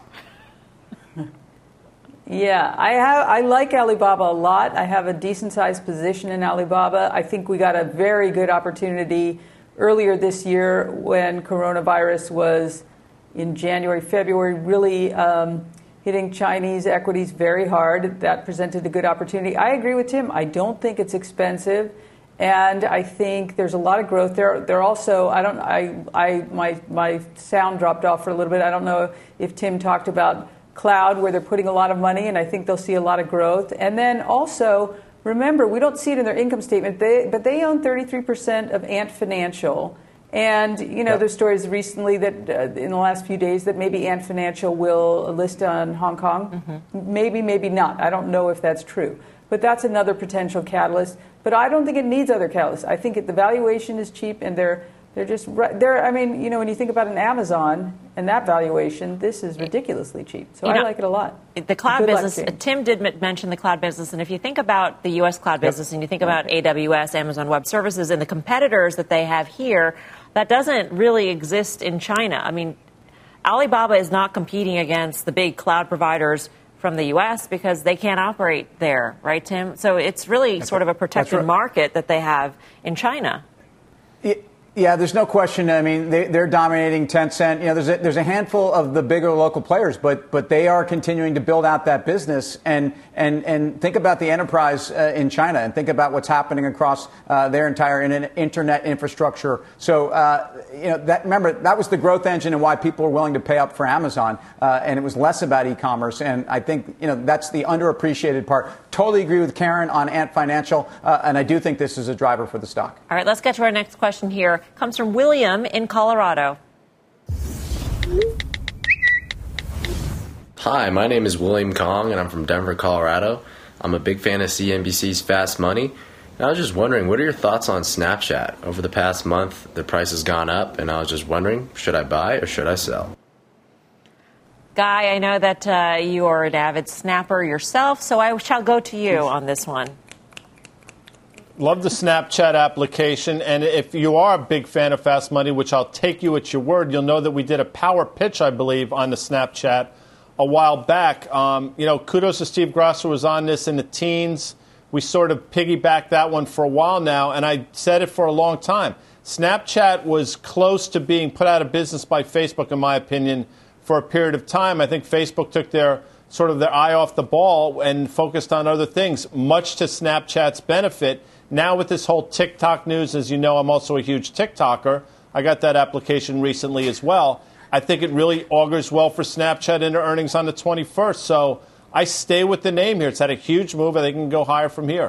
Yeah, I like Alibaba a lot. I have a decent-sized position in Alibaba. I think we got a very good opportunity earlier this year when coronavirus was in January, February, really hitting Chinese equities very hard. That presented a good opportunity. I agree with Tim. I don't think it's expensive, and I think there's a lot of growth there. They're also, my sound dropped off for a little bit. I don't know if Tim talked about cloud, where they're putting a lot of money, and I think they'll see a lot of growth. And then also, remember, we don't see it in their income statement, but they own 33% of Ant Financial. And, there's stories recently that in the last few days that maybe Ant Financial will list on Hong Kong. Mm-hmm. Maybe not. I don't know if that's true. But that's another potential catalyst. But I don't think it needs other catalysts. I think the valuation is cheap, and they're just, when you think about an Amazon and that valuation, this is ridiculously cheap. So I like it a lot. The cloud business, Tim did mention the cloud business. And if you think about the U.S. cloud business and you think about AWS, Amazon Web Services, and the competitors that they have here, that doesn't really exist in China. I mean, Alibaba is not competing against the big cloud providers from the U.S. because they can't operate there, right, Tim? So it's really sort of a protected market that they have in China. Yeah, there's no question. I mean, they're dominating Tencent. There's a handful of the bigger local players, but they are continuing to build out that business and think about the enterprise in China and think about what's happening across their entire internet infrastructure. So, remember, that was the growth engine and why people were willing to pay up for Amazon, and it was less about e-commerce. And I think, that's the underappreciated part. Totally agree with Karen on Ant Financial, and I do think this is a driver for the stock. All right, let's get to our next question here. Comes from William in Colorado. Hi, my name is William Kong, and I'm from Denver, Colorado. I'm a big fan of CNBC's Fast Money. And I was just wondering, what are your thoughts on Snapchat? Over the past month, the price has gone up, and I was just wondering, should I buy or should I sell? Guy, I know that you are an avid snapper yourself, so I shall go to you on this one. Love the Snapchat application. And if you are a big fan of Fast Money, which I'll take you at your word, you'll know that we did a power pitch, I believe, on the Snapchat a while back. Kudos to Steve Grasso, was on this in the teens. We sort of piggybacked that one for a while now, and I said it for a long time. Snapchat was close to being put out of business by Facebook, in my opinion, for a period of time. I think Facebook took their eye off the ball and focused on other things, much to Snapchat's benefit. Now with this whole TikTok news, as you know, I'm also a huge TikToker. I got that application recently as well. I think it really augurs well for Snapchat into earnings on the 21st. So I stay with the name here. It's had a huge move. I think it can go higher from here.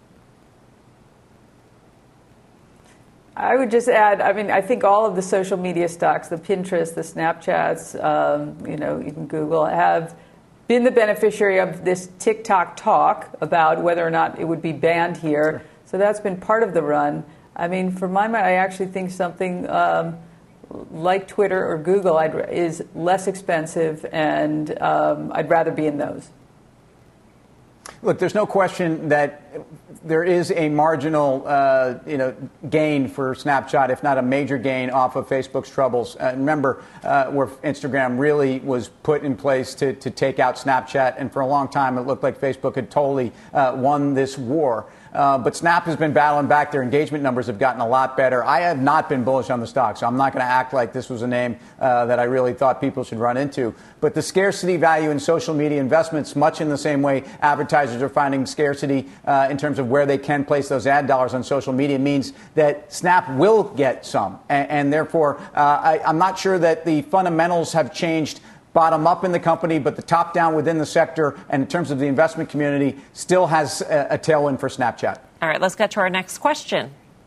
I would just add, I think all of the social media stocks, the Pinterest, the Snapchats, even Google, have been the beneficiary of this TikTok talk about whether or not it would be banned here. Sure. So that's been part of the run. For my mind, I actually think something like Twitter or Google is less expensive, and I'd rather be in those. Look, there's no question that there is a marginal, gain for Snapchat, if not a major gain, off of Facebook's troubles. Remember where Instagram really was put in place to take out Snapchat, and for a long time it looked like Facebook had totally won this war. But Snap has been battling back. Their engagement numbers have gotten a lot better. I have not been bullish on the stock, so I'm not going to act like this was a name that I really thought people should run into. But the scarcity value in social media investments, much in the same way advertisers are finding scarcity in terms of where they can place those ad dollars on social media, means that Snap will get some. And therefore, I'm not sure that the fundamentals have changed bottom up in the company, but the top down within the sector and in terms of the investment community still has a tailwind for Snapchat. All right, let's get to our next question.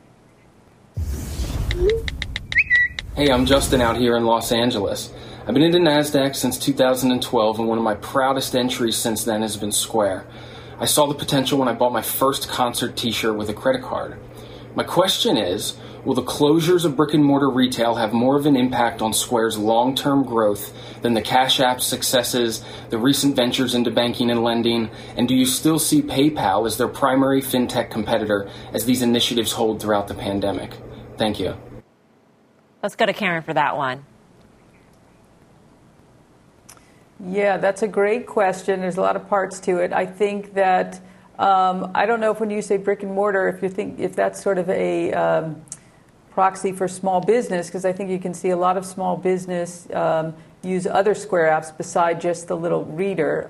Hey, I'm Justin out here in Los Angeles. I've been into NASDAQ since 2012, and one of my proudest entries since then has been Square. I saw the potential when I bought my first concert t-shirt with a credit card. My question is, will the closures of brick-and-mortar retail have more of an impact on Square's long-term growth than the Cash App successes, the recent ventures into banking and lending, and do you still see PayPal as their primary fintech competitor as these initiatives hold throughout the pandemic? Thank you. Let's go to Karen for that one. Yeah, that's a great question. There's a lot of parts to it. I think that I don't know if when you say brick and mortar, if that's sort of a proxy for small business, because I think you can see a lot of small business use other Square apps beside just the little reader.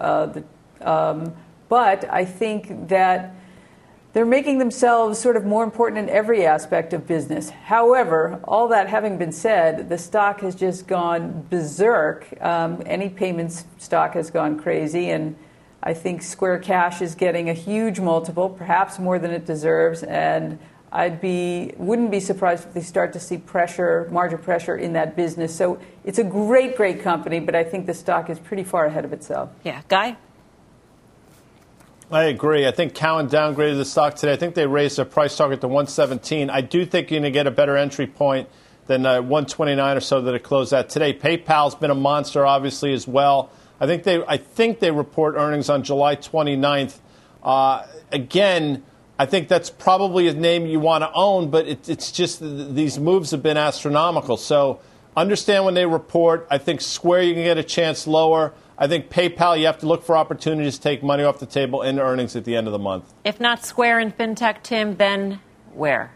But I think that they're making themselves sort of more important in every aspect of business. However, all that having been said, the stock has just gone berserk. Any payments stock has gone crazy, and I think Square Cash is getting a huge multiple, perhaps more than it deserves, and wouldn't be surprised if they start to see margin pressure in that business. So it's a great, great company, but I think the stock is pretty far ahead of itself. Yeah. Guy? I agree. I think Cowen downgraded the stock today. I think they raised their price target to 117. I do think you're going to get a better entry point than 129 or so that it closed at today. PayPal's been a monster, obviously, as well. I think they report earnings on July 29th. Again, I think that's probably a name you want to own, but it's just these moves have been astronomical. So understand when they report. I think Square, you can get a chance lower. I think PayPal, you have to look for opportunities to take money off the table in earnings at the end of the month. If not Square and FinTech, Tim, then where?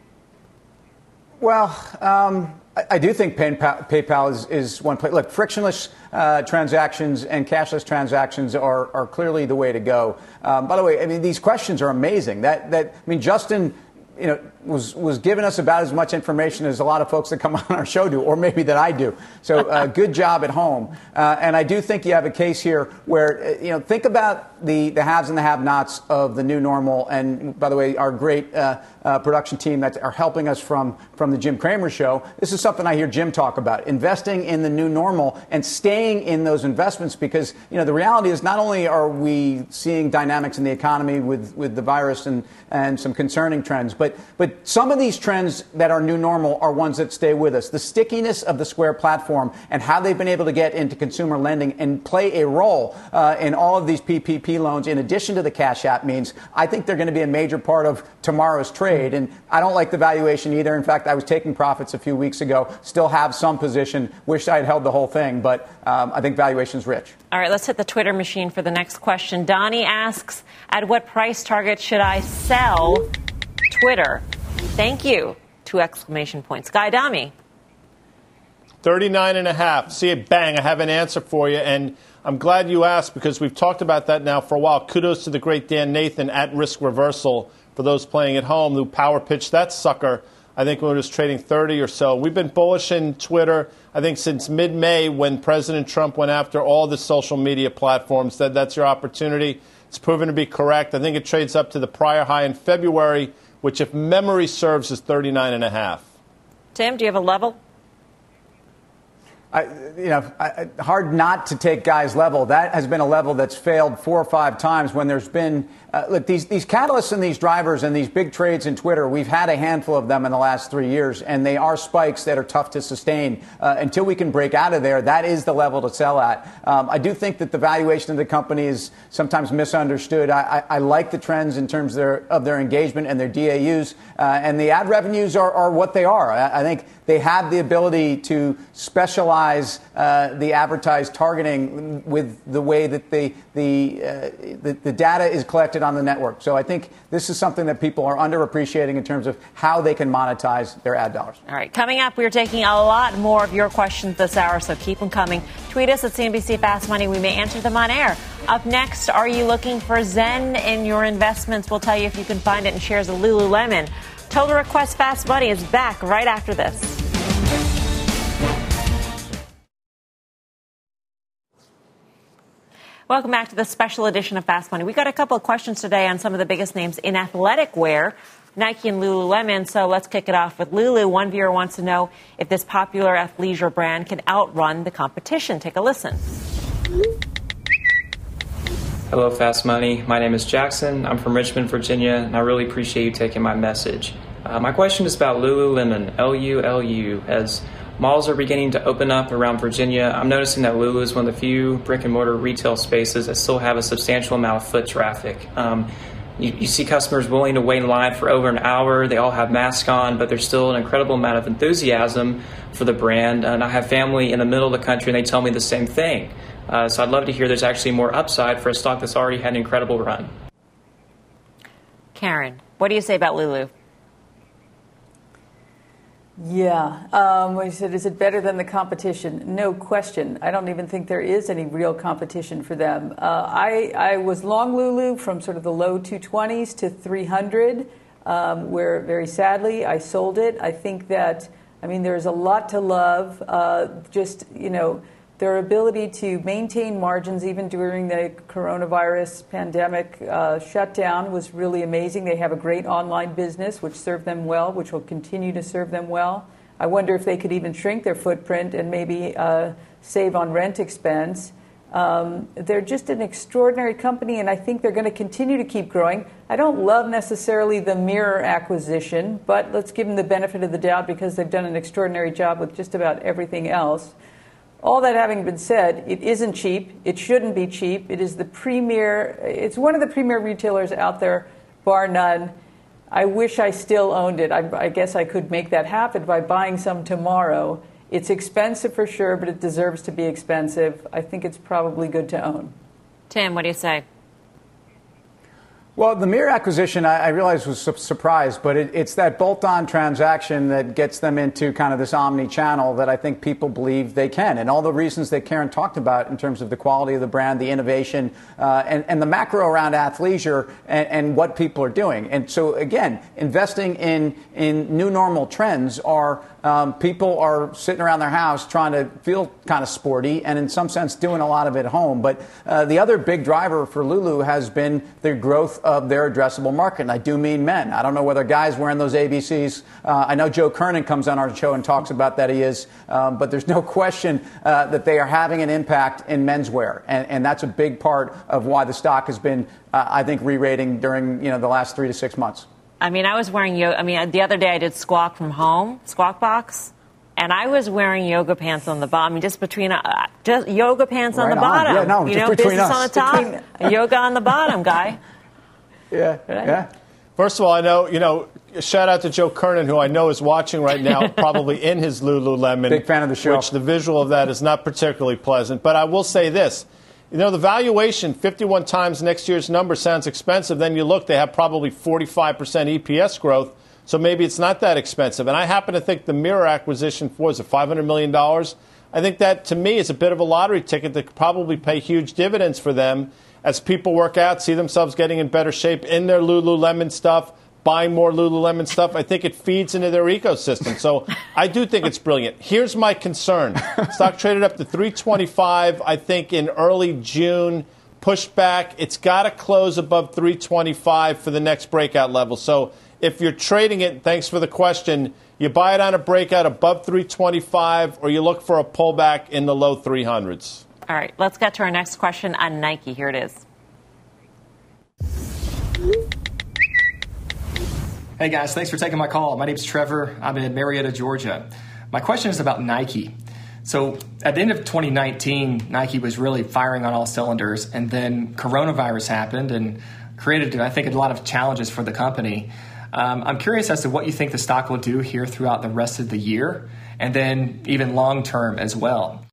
Well, I do think PayPal is one place. Look, frictionless transactions and cashless transactions are clearly the way to go. By the way, these questions are amazing. Justin, was giving us about as much information as a lot of folks that come on our show do, or maybe that I do. So good job at home. And I do think you have a case here where, think about the haves and the have-nots of the new normal. And by the way, our great production team that are helping us from the Jim Cramer show. This is something I hear Jim talk about, investing in the new normal and staying in those investments, because, the reality is not only are we seeing dynamics in the economy with the virus and some concerning trends, But some of these trends that are new normal are ones that stay with us. The stickiness of the Square platform and how they've been able to get into consumer lending and play a role in all of these PPP loans, in addition to the Cash App, means I think they're going to be a major part of tomorrow's trade. And I don't like the valuation either. In fact, I was taking profits a few weeks ago, still have some position, wish I had held the whole thing, but I think valuation's rich. All right, let's hit the Twitter machine for the next question. Donnie asks, at what price target should I sell Twitter? Thank you. 2 exclamation points. Guy Adami. 39.5. See it, bang. I have an answer for you. And I'm glad you asked because we've talked about that now for a while. Kudos to the great Dan Nathan at Risk Reversal for those playing at home who power pitched that sucker. I think when it was trading 30 or so. We've been bullish in Twitter, I think, since mid-May when President Trump went after all the social media platforms, said that's your opportunity. It's proven to be correct. I think it trades up to the prior high in February, which, if memory serves, is 39.5. Tim, do you have a level? Hard not to take Guy's level. That has been a level that's failed 4 or 5 times when there's been look, these catalysts and these drivers and these big trades in Twitter, we've had a handful of them in the last 3 years, and they are spikes that are tough to sustain. Until we can break out of there, that is the level to sell at. I do think that the valuation of the company is sometimes misunderstood. I like the trends in terms of their engagement and their DAUs, and the ad revenues are what they are. I think they have the ability to specialize the advertised targeting with the way that the data is collected on the network. So I think this is something that people are underappreciating in terms of how they can monetize their ad dollars. All right. Coming up, we're taking a lot more of your questions this hour, so keep them coming. Tweet us at CNBC Fast Money. We may answer them on air. Up next, are you looking for Zen in your investments? We'll tell you if you can find it in shares of Lululemon. Total Request Fast Money is back right after this. Welcome back to the special edition of Fast Money. We got a couple of questions today on some of the biggest names in athletic wear, Nike and Lululemon. So let's kick it off with Lulu. One viewer wants to know if this popular athleisure brand can outrun the competition. Take a listen. Hello, Fast Money. My name is Jackson. I'm from Richmond, Virginia, and I really appreciate you taking my message. My question is about Lululemon, L-U-L-U, as malls are beginning to open up around Virginia. I'm noticing that Lulu is one of the few brick-and-mortar retail spaces that still have a substantial amount of foot traffic. You see customers willing to wait in line for over an hour. They all have masks on, but there's still an incredible amount of enthusiasm for the brand. And I have family in the middle of the country, and they tell me the same thing. So I'd love to hear there's actually more upside for a stock that's already had an incredible run. Karen, what do you say about Lulu? Yeah. What you said, is it better than the competition? No question. I don't even think there is any real competition for them. I was long Lulu from sort of the low 220s to 300, where very sadly I sold it. I think that, there's a lot to love. Their ability to maintain margins even during the coronavirus pandemic shutdown was really amazing. They have a great online business, which served them well, which will continue to serve them well. I wonder if they could even shrink their footprint and maybe save on rent expense. They're just an extraordinary company, and I think they're going to continue to keep growing. I don't love necessarily the Mirror acquisition, but let's give them the benefit of the doubt because they've done an extraordinary job with just about everything else. All that having been said, it isn't cheap. It shouldn't be cheap. It is it's one of the premier retailers out there, bar none. I wish I still owned it. I guess I could make that happen by buying some tomorrow. It's expensive for sure, but it deserves to be expensive. I think it's probably good to own. Tim, what do you say? Well, the Mirror acquisition, I realize was a surprise, but it's that bolt-on transaction that gets them into kind of this omni-channel that I think people believe they can. And all the reasons that Karen talked about in terms of the quality of the brand, the innovation, and the macro around athleisure and what people are doing. And so, again, investing in new normal trends are people are sitting around their house trying to feel kind of sporty and in some sense doing a lot of it at home. But the other big driver for Lulu has been the growth of their addressable market. And I do mean men. I don't know whether guys wearing those ABCs. I know Joe Kernan comes on our show and talks about that he is. But there's no question that they are having an impact in menswear. And that's a big part of why the stock has been, I think, re-rating during the last 3 to 6 months. I mean, I was wearing the other day I did Squawk from home, Squawk Box, and I was wearing yoga pants on the bottom. I mean, just between just yoga pants on the bottom. Yeah, no, just between business us. on the top, yoga on the bottom, guy. Yeah, yeah. First of all, I know, shout out to Joe Kernan, who I know is watching right now, probably in his Lululemon. Big fan of the show. Which the visual of that is not particularly pleasant. But I will say this. The valuation, 51 times next year's number, sounds expensive. Then you look, they have probably 45% EPS growth. So maybe it's not that expensive. And I happen to think the Mirror acquisition for, is it $500 million? I think that, to me, is a bit of a lottery ticket that could probably pay huge dividends for them as people work out, see themselves getting in better shape in their Lululemon stuff, buying more Lululemon stuff. I think it feeds into their ecosystem. So I do think it's brilliant. Here's my concern. Stock traded up to $325, I think, in early June. Pushed back. It's got to close above $325 for the next breakout level. So if you're trading it, thanks for the question, you buy it on a breakout above $325, or you look for a pullback in the low 300s. All right, let's get to our next question on Nike. Here it is. Hey guys, thanks for taking my call. My name's Trevor. I'm in Marietta, Georgia. My question is about Nike. So at the end of 2019, Nike was really firing on all cylinders, and then coronavirus happened and created, I think, a lot of challenges for the company. I'm curious as to what you think the stock will do here throughout the rest of the year, and then even long term as well.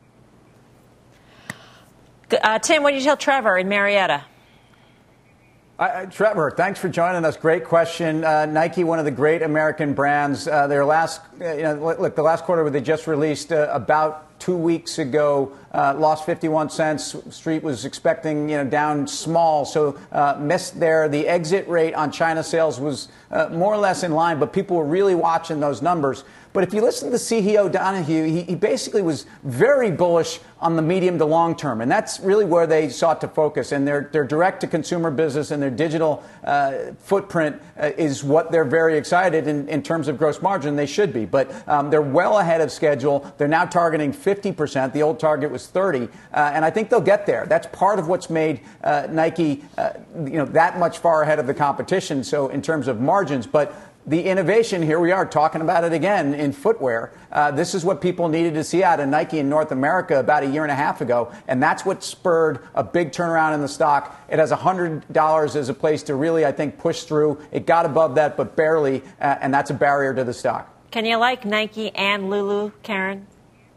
Tim, what did you tell Trevor in Marietta? Trevor, thanks for joining us. Great question. Nike, one of the great American brands. Their last, the last quarter they just released about 2 weeks ago, lost 51 cents. Street was expecting, down small, so missed there. The exit rate on China sales was more or less in line, but people were really watching those numbers. But if you listen to CEO Donahue, he basically was very bullish on the medium to long term. And that's really where they sought to focus. And their direct-to-consumer business and their digital footprint is what they're very excited in terms of gross margin. They should be. But they're well ahead of schedule. They're now targeting 50%. The old target was 30%. And I think they'll get there. That's part of what's made Nike that much far ahead of the competition. So in terms of margins. But the innovation, here we are talking about it again in footwear. This is what people needed to see out of Nike in North America about a year and a half ago, and that's what spurred a big turnaround in the stock. It has $100 as a place to really, I think, push through. It got above that, but barely, and that's a barrier to the stock. Can you like Nike and Lulu, Karen?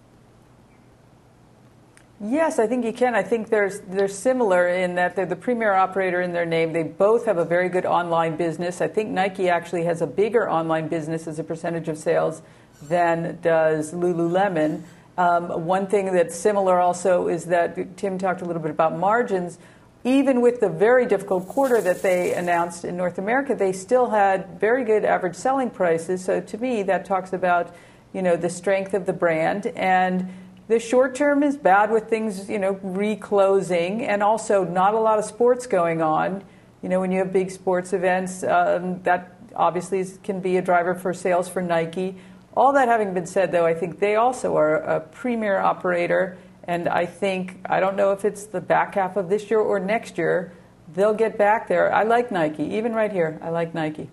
Yes, I think you can. I think they're similar in that they're the premier operator in their name. They both have a very good online business. I think Nike actually has a bigger online business as a percentage of sales than does Lululemon. One thing that's similar also is that Tim talked a little bit about margins. Even with the very difficult quarter that they announced in North America, they still had very good average selling prices. So to me, that talks about, the strength of the brand. And the short term is bad with things, reclosing, and also not a lot of sports going on. When you have big sports events, that obviously can be a driver for sales for Nike. All that having been said, though, I think they also are a premier operator, and I don't know if it's the back half of this year or next year, they'll get back there. I like Nike. Even right here, I like Nike.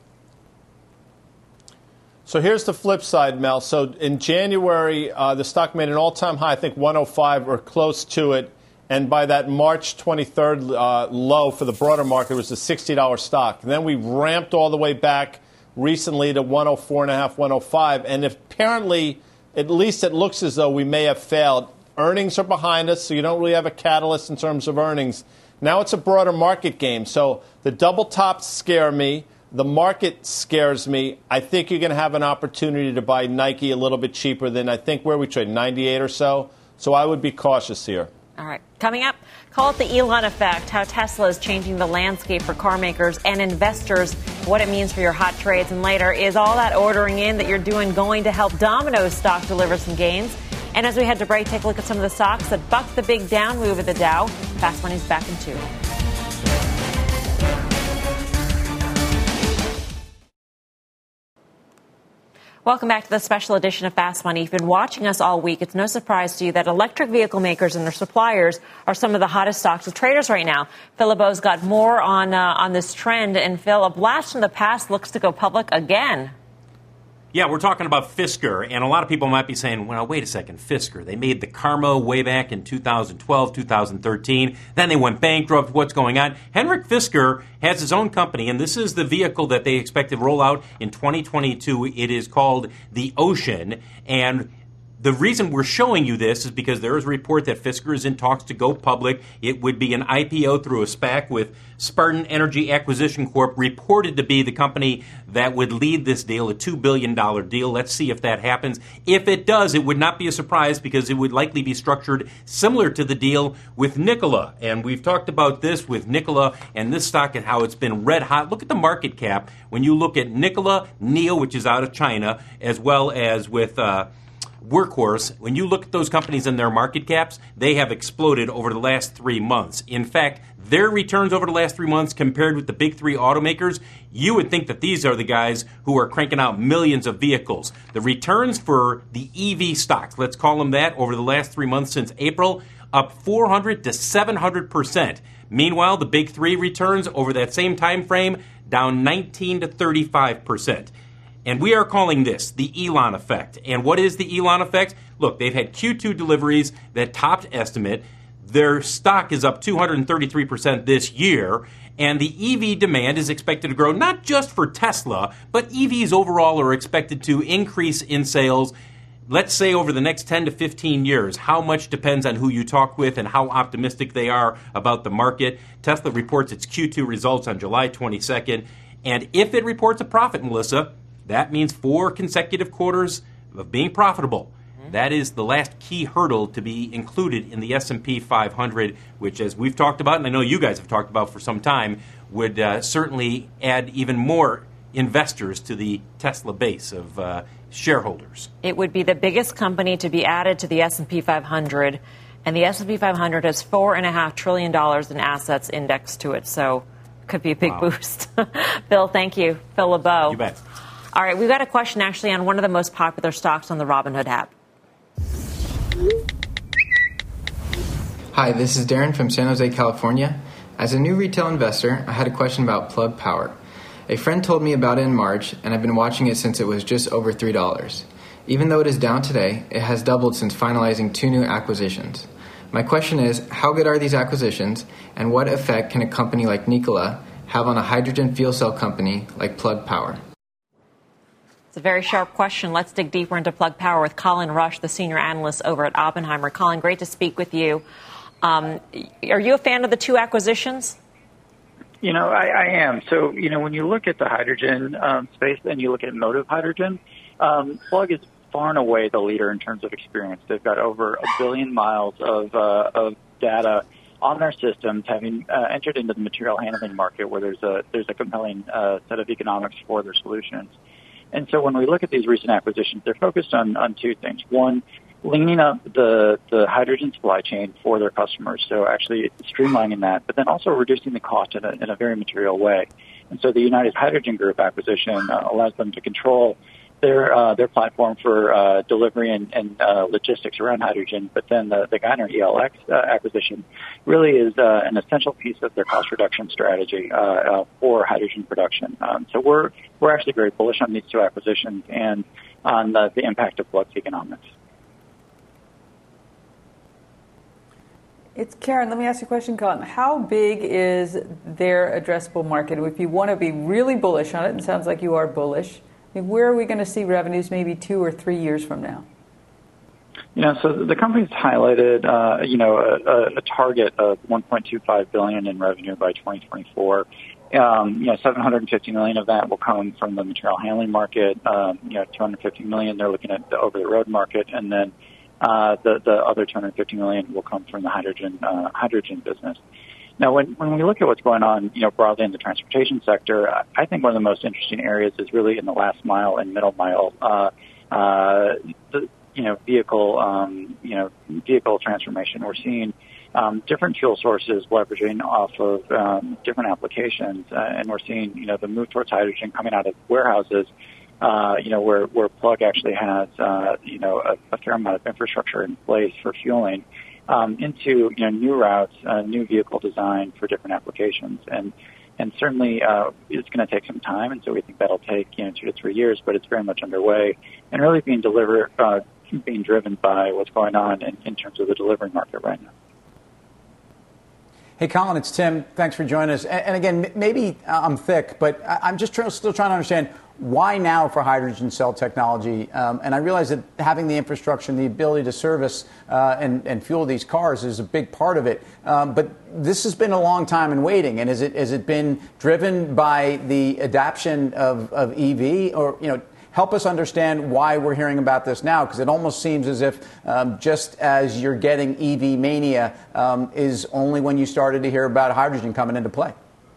So here's the flip side, Mel. So in January, the stock made an all-time high, I think 105 or close to it. And by that March 23rd low for the broader market, it was a $60 stock. And then we ramped all the way back recently to 104.5, 105. And apparently, at least it looks as though we may have failed. Earnings are behind us, so you don't really have a catalyst in terms of earnings. Now it's a broader market game. So the double tops scare me. The market scares me. I think you're going to have an opportunity to buy Nike a little bit cheaper than I think where we trade, 98 or so. So I would be cautious here. All right. Coming up, call it the Elon effect, how Tesla is changing the landscape for car makers and investors, what it means for your hot trades. And later, is all that ordering in that you're doing going to help Domino's stock deliver some gains? And as we head to break, take a look at some of the stocks that bucked the big down move of the Dow. Fast Money's back in 2. Welcome back to the special edition of Fast Money. You've been watching us all week. It's no surprise to you that electric vehicle makers and their suppliers are some of the hottest stocks of traders right now. Phil LeBeau's got more on this trend. And Phil, a blast from the past looks to go public again. Yeah, we're talking about Fisker, and a lot of people might be saying, well, wait a second, Fisker. They made the Karma way back in 2012, 2013. Then they went bankrupt. What's going on? Henrik Fisker has his own company, and this is the vehicle that they expect to roll out in 2022. It is called the Ocean, and the reason we're showing you this is because there is a report that Fisker is in talks to go public. It would be an IPO through a SPAC with Spartan Energy Acquisition Corp, reported to be the company that would lead this deal, a $2 billion deal. Let's see if that happens. If it does, it would not be a surprise because it would likely be structured similar to the deal with Nikola. And we've talked about this with Nikola and this stock and how it's been red hot. Look at the market cap. When you look at Nikola, NIO, which is out of China, as well as with Workhorse, when you look at those companies and their market caps, they have exploded over the last 3 months. In fact, their returns over the last 3 months compared with the big three automakers, you would think that these are the guys who are cranking out millions of vehicles. The returns for the EV stocks, let's call them that, over the last 3 months since April, up 400 to 700%. Meanwhile, the big three returns over that same time frame, down 19 to 35%. And we are calling this the Elon effect. And what is the Elon effect? Look, they've had Q2 deliveries that topped estimate. Their stock is up 233% this year. And the EV demand is expected to grow not just for Tesla, but EVs overall are expected to increase in sales. Let's say over the next 10 to 15 years. How much depends on who you talk with and how optimistic they are about the market. Tesla reports its Q2 results on July 22nd. And if it reports a profit, Melissa, that means 4 consecutive quarters of being profitable. That is the last key hurdle to be included in the S&P 500, which, as we've talked about, and I know you guys have talked about for some time, would certainly add even more investors to the Tesla base of shareholders. It would be the biggest company to be added to the S&P 500, and the S&P 500 has $4.5 trillion in assets indexed to it, so it could be a big boost. Bill, thank you. Phil LeBeau. You bet. All right, we've got a question actually on one of the most popular stocks on the Robinhood app. Hi, this is Darren from San Jose, California. As a new retail investor, I had a question about Plug Power. A friend told me about it in March, and I've been watching it since it was just over $3. Even though it is down today, it has doubled since finalizing 2 new acquisitions. My question is, how good are these acquisitions, and what effect can a company like Nikola have on a hydrogen fuel cell company like Plug Power? It's a very sharp question. Let's dig deeper into Plug Power with Colin Rusch, the senior analyst over at Oppenheimer. Colin, great to speak with you. Are you a fan of the 2 acquisitions? You know, I am. So, you know, when you look at the hydrogen space and you look at motive hydrogen, Plug is far and away the leader in terms of experience. They've got over 1 billion miles of data on their systems, having entered into the material handling market where there's a compelling set of economics for their solutions. And so when we look at these recent acquisitions, they're focused on 2 things. One, leaning up the hydrogen supply chain for their customers, so actually streamlining that, but then also reducing the cost in a very material way. And so the United Hydrogen Group acquisition allows them to control their platform for delivery and logistics around hydrogen. But then the Geiner ELX acquisition really is an essential piece of their cost reduction strategy for hydrogen production. So we're actually very bullish on these 2 acquisitions and on the impact of Plug's economics. It's Karen. Let me ask you a question, Colin. How big is their addressable market? If you want to be really bullish on it, and it sounds like you are bullish, where are we going to see revenues maybe 2 or 3 years from now? You know, so the company's highlighted, a target of $1.25 billion in revenue by 2024. $750 million of that will come from the material handling market. $250 million they're looking at the over-the-road market, and then the other $250 million will come from the hydrogen business. Now, when we look at what's going on, broadly in the transportation sector, I think one of the most interesting areas is really in the last mile and middle mile, vehicle transformation. We're seeing different fuel sources leveraging off of different applications, and we're seeing, the move towards hydrogen coming out of warehouses where Plug actually has, a fair amount of infrastructure in place for fueling, into, new routes, new vehicle design for different applications. And certainly, it's going to take some time. And so we think that'll take, 2 to 3 years, but it's very much underway and really being driven by what's going on in terms of the delivery market right now. Hey, Colin, it's Tim. Thanks for joining us. And again, maybe I'm thick, but I'm just still trying to understand why now for hydrogen cell technology. And I realize that having the infrastructure and the ability to service and fuel these cars is a big part of it. But this has been a long time in waiting. And has it been driven by the adoption of EV? Or, help us understand why we're hearing about this now, because it almost seems as if just as you're getting EV mania is only when you started to hear about hydrogen coming into play.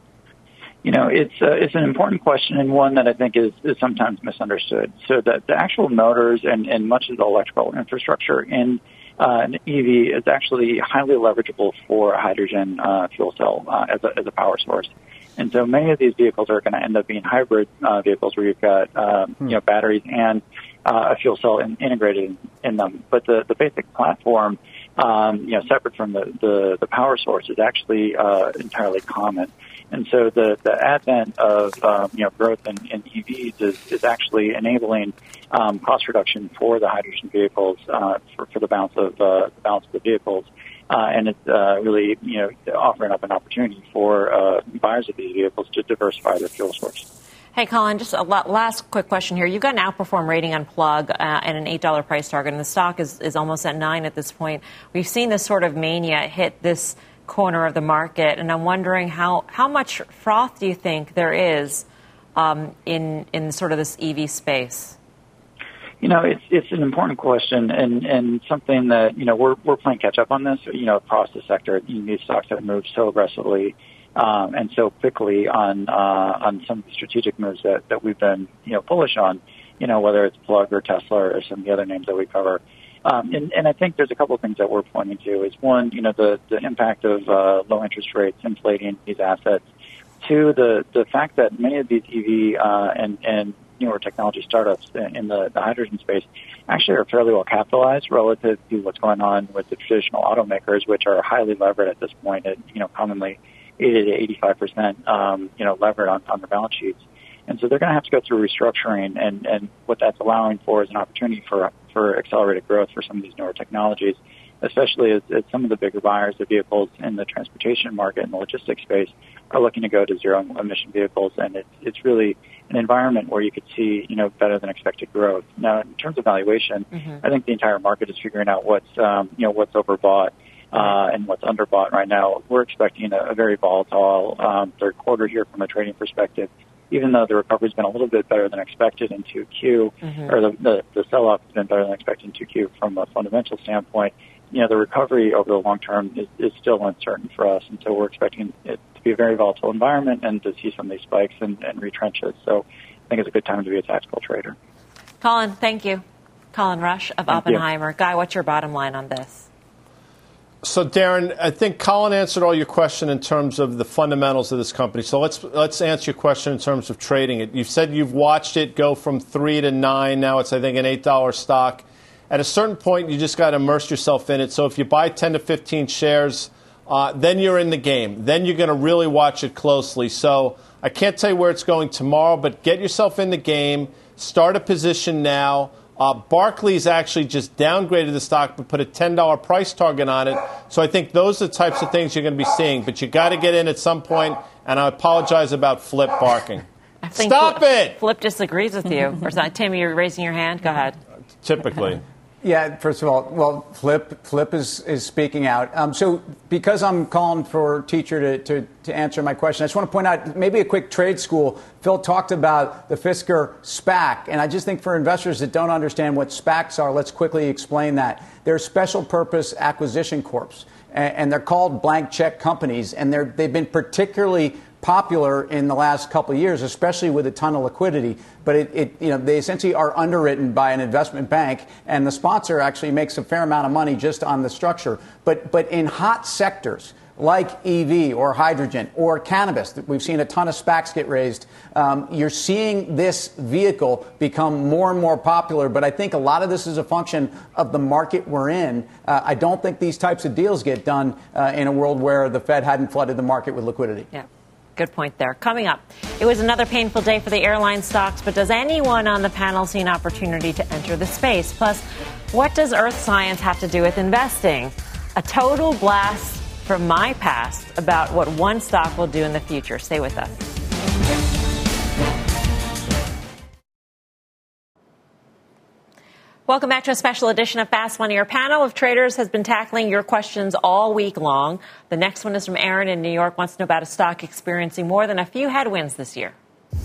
It's an important question and one that I think is sometimes misunderstood. So the actual motors and much of the electrical infrastructure in an EV is actually highly leverageable for a hydrogen fuel cell as a power source. And so many of these vehicles are going to end up being hybrid vehicles where you've got batteries and a fuel cell integrated in them. But the basic platform, separate from the power source, is actually entirely common. And so the advent of growth in EVs is actually enabling cost reduction for the hydrogen vehicles for the balance of the vehicles. And it's really, offering up an opportunity for buyers of these vehicles to diversify their fuel source. Hey, Colin, just a last quick question here. You've got an outperform rating on Plug and an $8 price target, and the stock is almost at $9 at this point. We've seen this sort of mania hit this corner of the market, and I'm wondering how much froth do you think there is in sort of this EV space? It's an important question and something that, we're playing catch up on this, across the sector. These stocks have moved so aggressively and so quickly on some of the strategic moves that we've been, bullish on, whether it's Plug or Tesla or some of the other names that we cover. And I think there's a couple of things that we're pointing to. Is one, the impact of low interest rates inflating these assets. Two, the fact that many of these EV and newer technology startups in the hydrogen space actually are fairly well capitalized relative to what's going on with the traditional automakers, which are highly levered at this point at, commonly 80 to 85%, levered on their balance sheets. And so they're going to have to go through restructuring, and what that's allowing for is an opportunity for accelerated growth for some of these newer technologies, especially as some of the bigger buyers of vehicles in the transportation market and the logistics space are looking to go to zero emission vehicles. And it's really an environment where you could see, better than expected growth. Now, in terms of valuation, I think the entire market is figuring out what's overbought and what's underbought right now. We're expecting a very volatile third quarter here from a trading perspective. Even though the recovery's been a little bit better than expected in 2Q, or the sell-off has been better than expected in 2Q from a fundamental standpoint, the recovery over the long term is still uncertain for us. And so we're expecting it to be a very volatile environment and to see some of these spikes and retrenches. So I think it's a good time to be a tactical trader. Colin, thank you. Colin Rusch of Oppenheimer. Guy, what's your bottom line on this? So, Darren, I think Colin answered all your question in terms of the fundamentals of this company. So let's answer your question in terms of trading it. You've said you've watched it go from 3 to 9. Now it's, I think, an $8 stock. At a certain point, you just got to immerse yourself in it. So if you buy 10 to 15 shares, then you're in the game. Then you're going to really watch it closely. So I can't tell you where it's going tomorrow, but get yourself in the game. Start a position now. Barclays actually just downgraded the stock but put a $10 price target on it. So I think those are the types of things you're going to be seeing. But you got to get in at some point, and I apologize about Flip barking. Stop it! Flip disagrees with you. Or Tim, you're raising your hand? Go ahead. Typically. Yeah, first of all, well, Flip is speaking out. So because I'm calling for Teacher to answer my question, I just want to point out maybe a quick trade school. Phil talked about the Fisker SPAC, and I just think for investors that don't understand what SPACs are, let's quickly explain that. They're special purpose acquisition corps, and they're called blank check companies, and they've been particularly popular in the last couple of years, especially with a ton of liquidity. But they essentially are underwritten by an investment bank, and the sponsor actually makes a fair amount of money just on the structure. But in hot sectors like EV or hydrogen or cannabis. We've seen a ton of SPACs get raised. You're seeing this vehicle become more and more popular, but I think a lot of this is a function of the market we're in. I don't think these types of deals get done in a world where the Fed hadn't flooded the market with liquidity. Yeah. Good point there. Coming up, it was another painful day for the airline stocks, but does anyone on the panel see an opportunity to enter the space? Plus, what does earth science have to do with investing? A total blast from my past about what one stock will do in the future. Stay with us. Welcome back to a special edition of Fast Money. Our panel of traders has been tackling your questions all week long. The next one is from Aaron in New York, wants to know about a stock experiencing more than a few headwinds this year.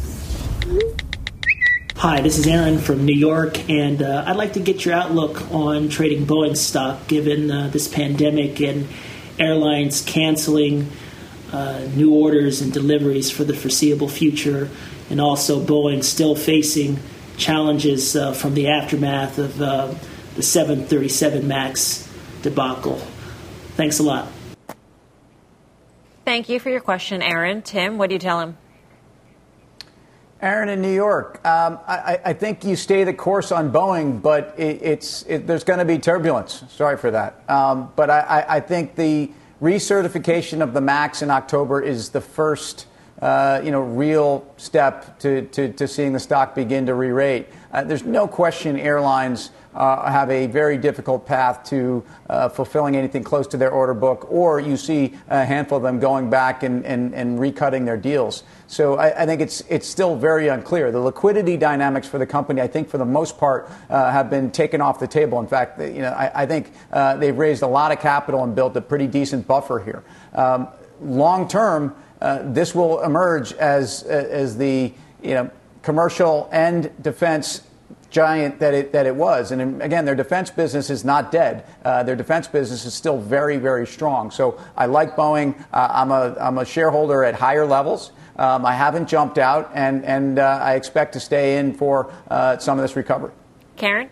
Hi, this is Aaron from New York, and I'd like to get your outlook on trading Boeing stock given this pandemic and airlines canceling new orders and deliveries for the foreseeable future, and also Boeing still facing challenges from the aftermath of the 737 MAX debacle. Thanks a lot. Thank you for your question, Aaron. Tim, what do you tell him? Aaron in New York, I think you stay the course on Boeing, but there's going to be turbulence. Sorry for that. But I think the recertification of the MAX in October is the first real step to seeing the stock begin to re-rate. There's no question airlines have a very difficult path to fulfilling anything close to their order book, or you see a handful of them going back and recutting their deals. So I think it's still very unclear. The liquidity dynamics for the company, I think, for the most part, have been taken off the table. In fact, I think they've raised a lot of capital and built a pretty decent buffer here. Long term, this will emerge as the commercial and defense giant that it was. And again, their defense business is not dead. Their defense business is still very, very strong. So I like Boeing. I'm a shareholder at higher levels. I haven't jumped out, and I expect to stay in for some of this recovery. Karen?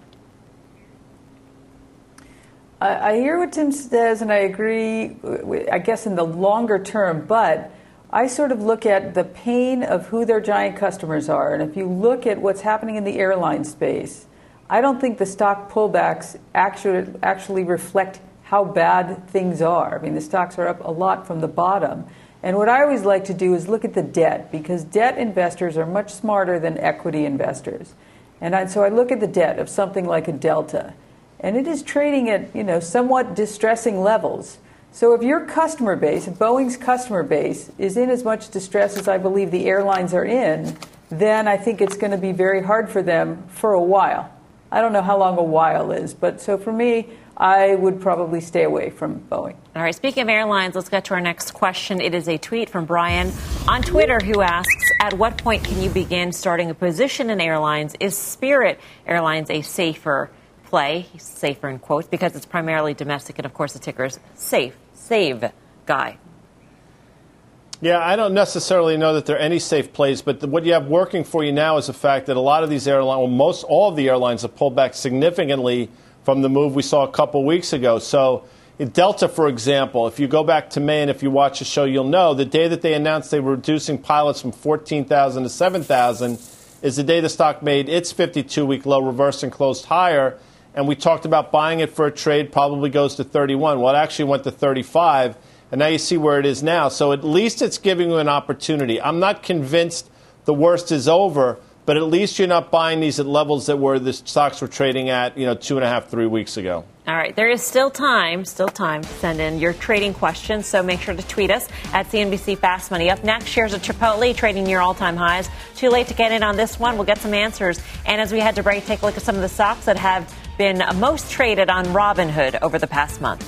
I hear what Tim says, and I agree, I guess, in the longer term, but I sort of look at the pain of who their giant customers are. And if you look at what's happening in the airline space, I don't think the stock pullbacks actually reflect how bad things are. I mean, the stocks are up a lot from the bottom. And what I always like to do is look at the debt, because debt investors are much smarter than equity investors. And so I look at the debt of something like a Delta, and it is trading at, somewhat distressing levels. So if your customer base, if Boeing's customer base, is in as much distress as I believe the airlines are in, then I think it's going to be very hard for them for a while. I don't know how long a while is, but so for me, I would probably stay away from Boeing. All right, speaking of airlines, let's get to our next question. It is a tweet from Brian on Twitter who asks, at what point can you begin starting a position in airlines? Is Spirit Airlines a safer play, safer in quotes, because it's primarily domestic, and of course the ticker is save guy. Yeah, I don't necessarily know that there are any safe plays, but what you have working for you now is the fact that a lot of these airlines, all of the airlines have pulled back significantly from the move we saw a couple weeks ago. So in Delta, for example, if you go back to May and if you watch the show, you'll know the day that they announced they were reducing pilots from 14,000 to 7,000 is the day the stock made its 52-week low, reversed and closed higher. And we talked about buying it for a trade, probably goes to 31. Well, it actually went to 35, and now you see where it is now. So at least it's giving you an opportunity. I'm not convinced the worst is over, but at least you're not buying these at levels that were the stocks were trading at, 2.5, 3 weeks ago. All right, there is still time to send in your trading questions, so make sure to tweet us at CNBC Fast Money. Up next, shares of Chipotle trading near all-time highs. Too late to get in on this one. We'll get some answers. And as we head to break, take a look at some of the stocks that have been most traded on Robinhood over the past month.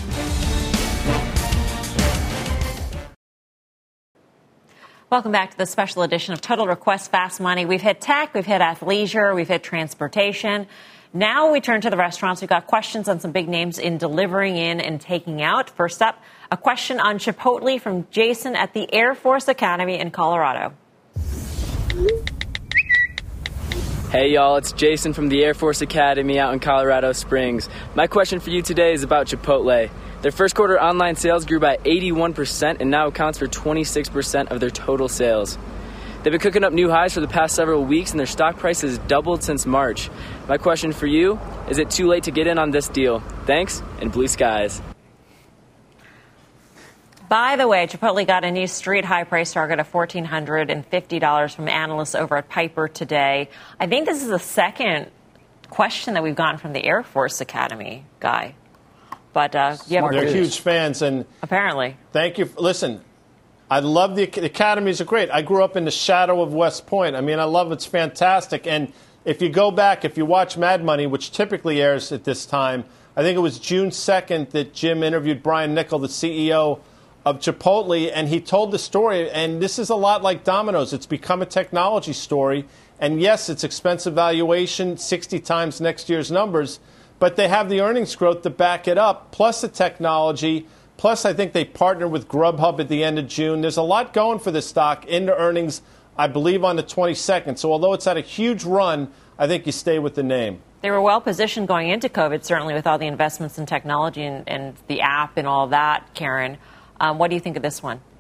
Welcome back to the special edition of Total Request Fast Money. We've hit tech, we've hit athleisure, we've hit transportation. Now we turn to the restaurants. We've got questions on some big names in delivering in and taking out. First up, a question on Chipotle from Jason at the Air Force Academy in Colorado. Hey, y'all, it's Jason from the Air Force Academy out in Colorado Springs. My question for you today is about Chipotle. Their first quarter online sales grew by 81% and now accounts for 26% of their total sales. They've been cooking up new highs for the past several weeks, and their stock price has doubled since March. My question for you, is it too late to get in on this deal? Thanks, and blue skies. By the way, Chipotle got a new street high price target of $1,450 from analysts over at Piper today. I think this is the second question that we've gotten from the Air Force Academy, Guy. But they're huge fans, and apparently. Thank you. Listen, I love the academies are great. I grew up in the shadow of West Point. I mean, I love it's fantastic. And if you go back, if you watch Mad Money, which typically airs at this time, I think it was June 2nd that Jim interviewed Brian Niccol, the CEO of Chipotle, and he told the story. And this is a lot like Domino's. It's become a technology story. And yes, it's expensive valuation, 60 times next year's numbers, but they have the earnings growth to back it up, plus the technology. Plus, I think they partnered with Grubhub at the end of June. There's a lot going for this stock into earnings, I believe, on the 22nd. So although it's had a huge run, I think you stay with the name. They were well positioned going into COVID, certainly with all the investments in technology and the app and all that, Karen. What do you think of this one?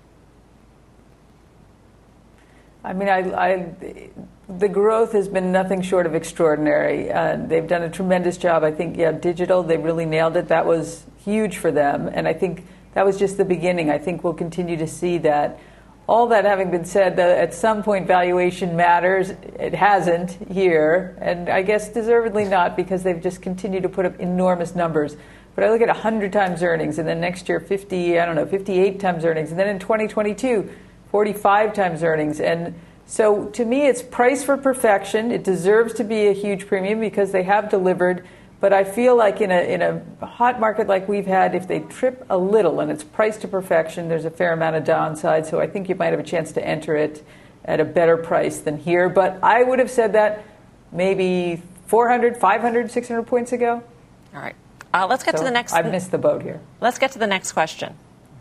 I mean, the growth has been nothing short of extraordinary. They've done a tremendous job. I think, digital, they really nailed it. That was huge for them. And I think that was just the beginning. I think we'll continue to see that. All that having been said, at some point valuation matters. It hasn't here. And I guess deservedly not, because they've just continued to put up enormous numbers. But I look at 100 times earnings, and then next year 58 times earnings. And then in 2022, 45 times earnings. And so to me, it's priced for perfection. It deserves to be a huge premium because they have delivered. But I feel like in a hot market like we've had, if they trip a little and it's priced to perfection, there's a fair amount of downside. So I think you might have a chance to enter it at a better price than here. But I would have said that maybe 400, 500, 600 points ago. All right. Let's get to the next. I've missed the boat here. Let's get to the next question.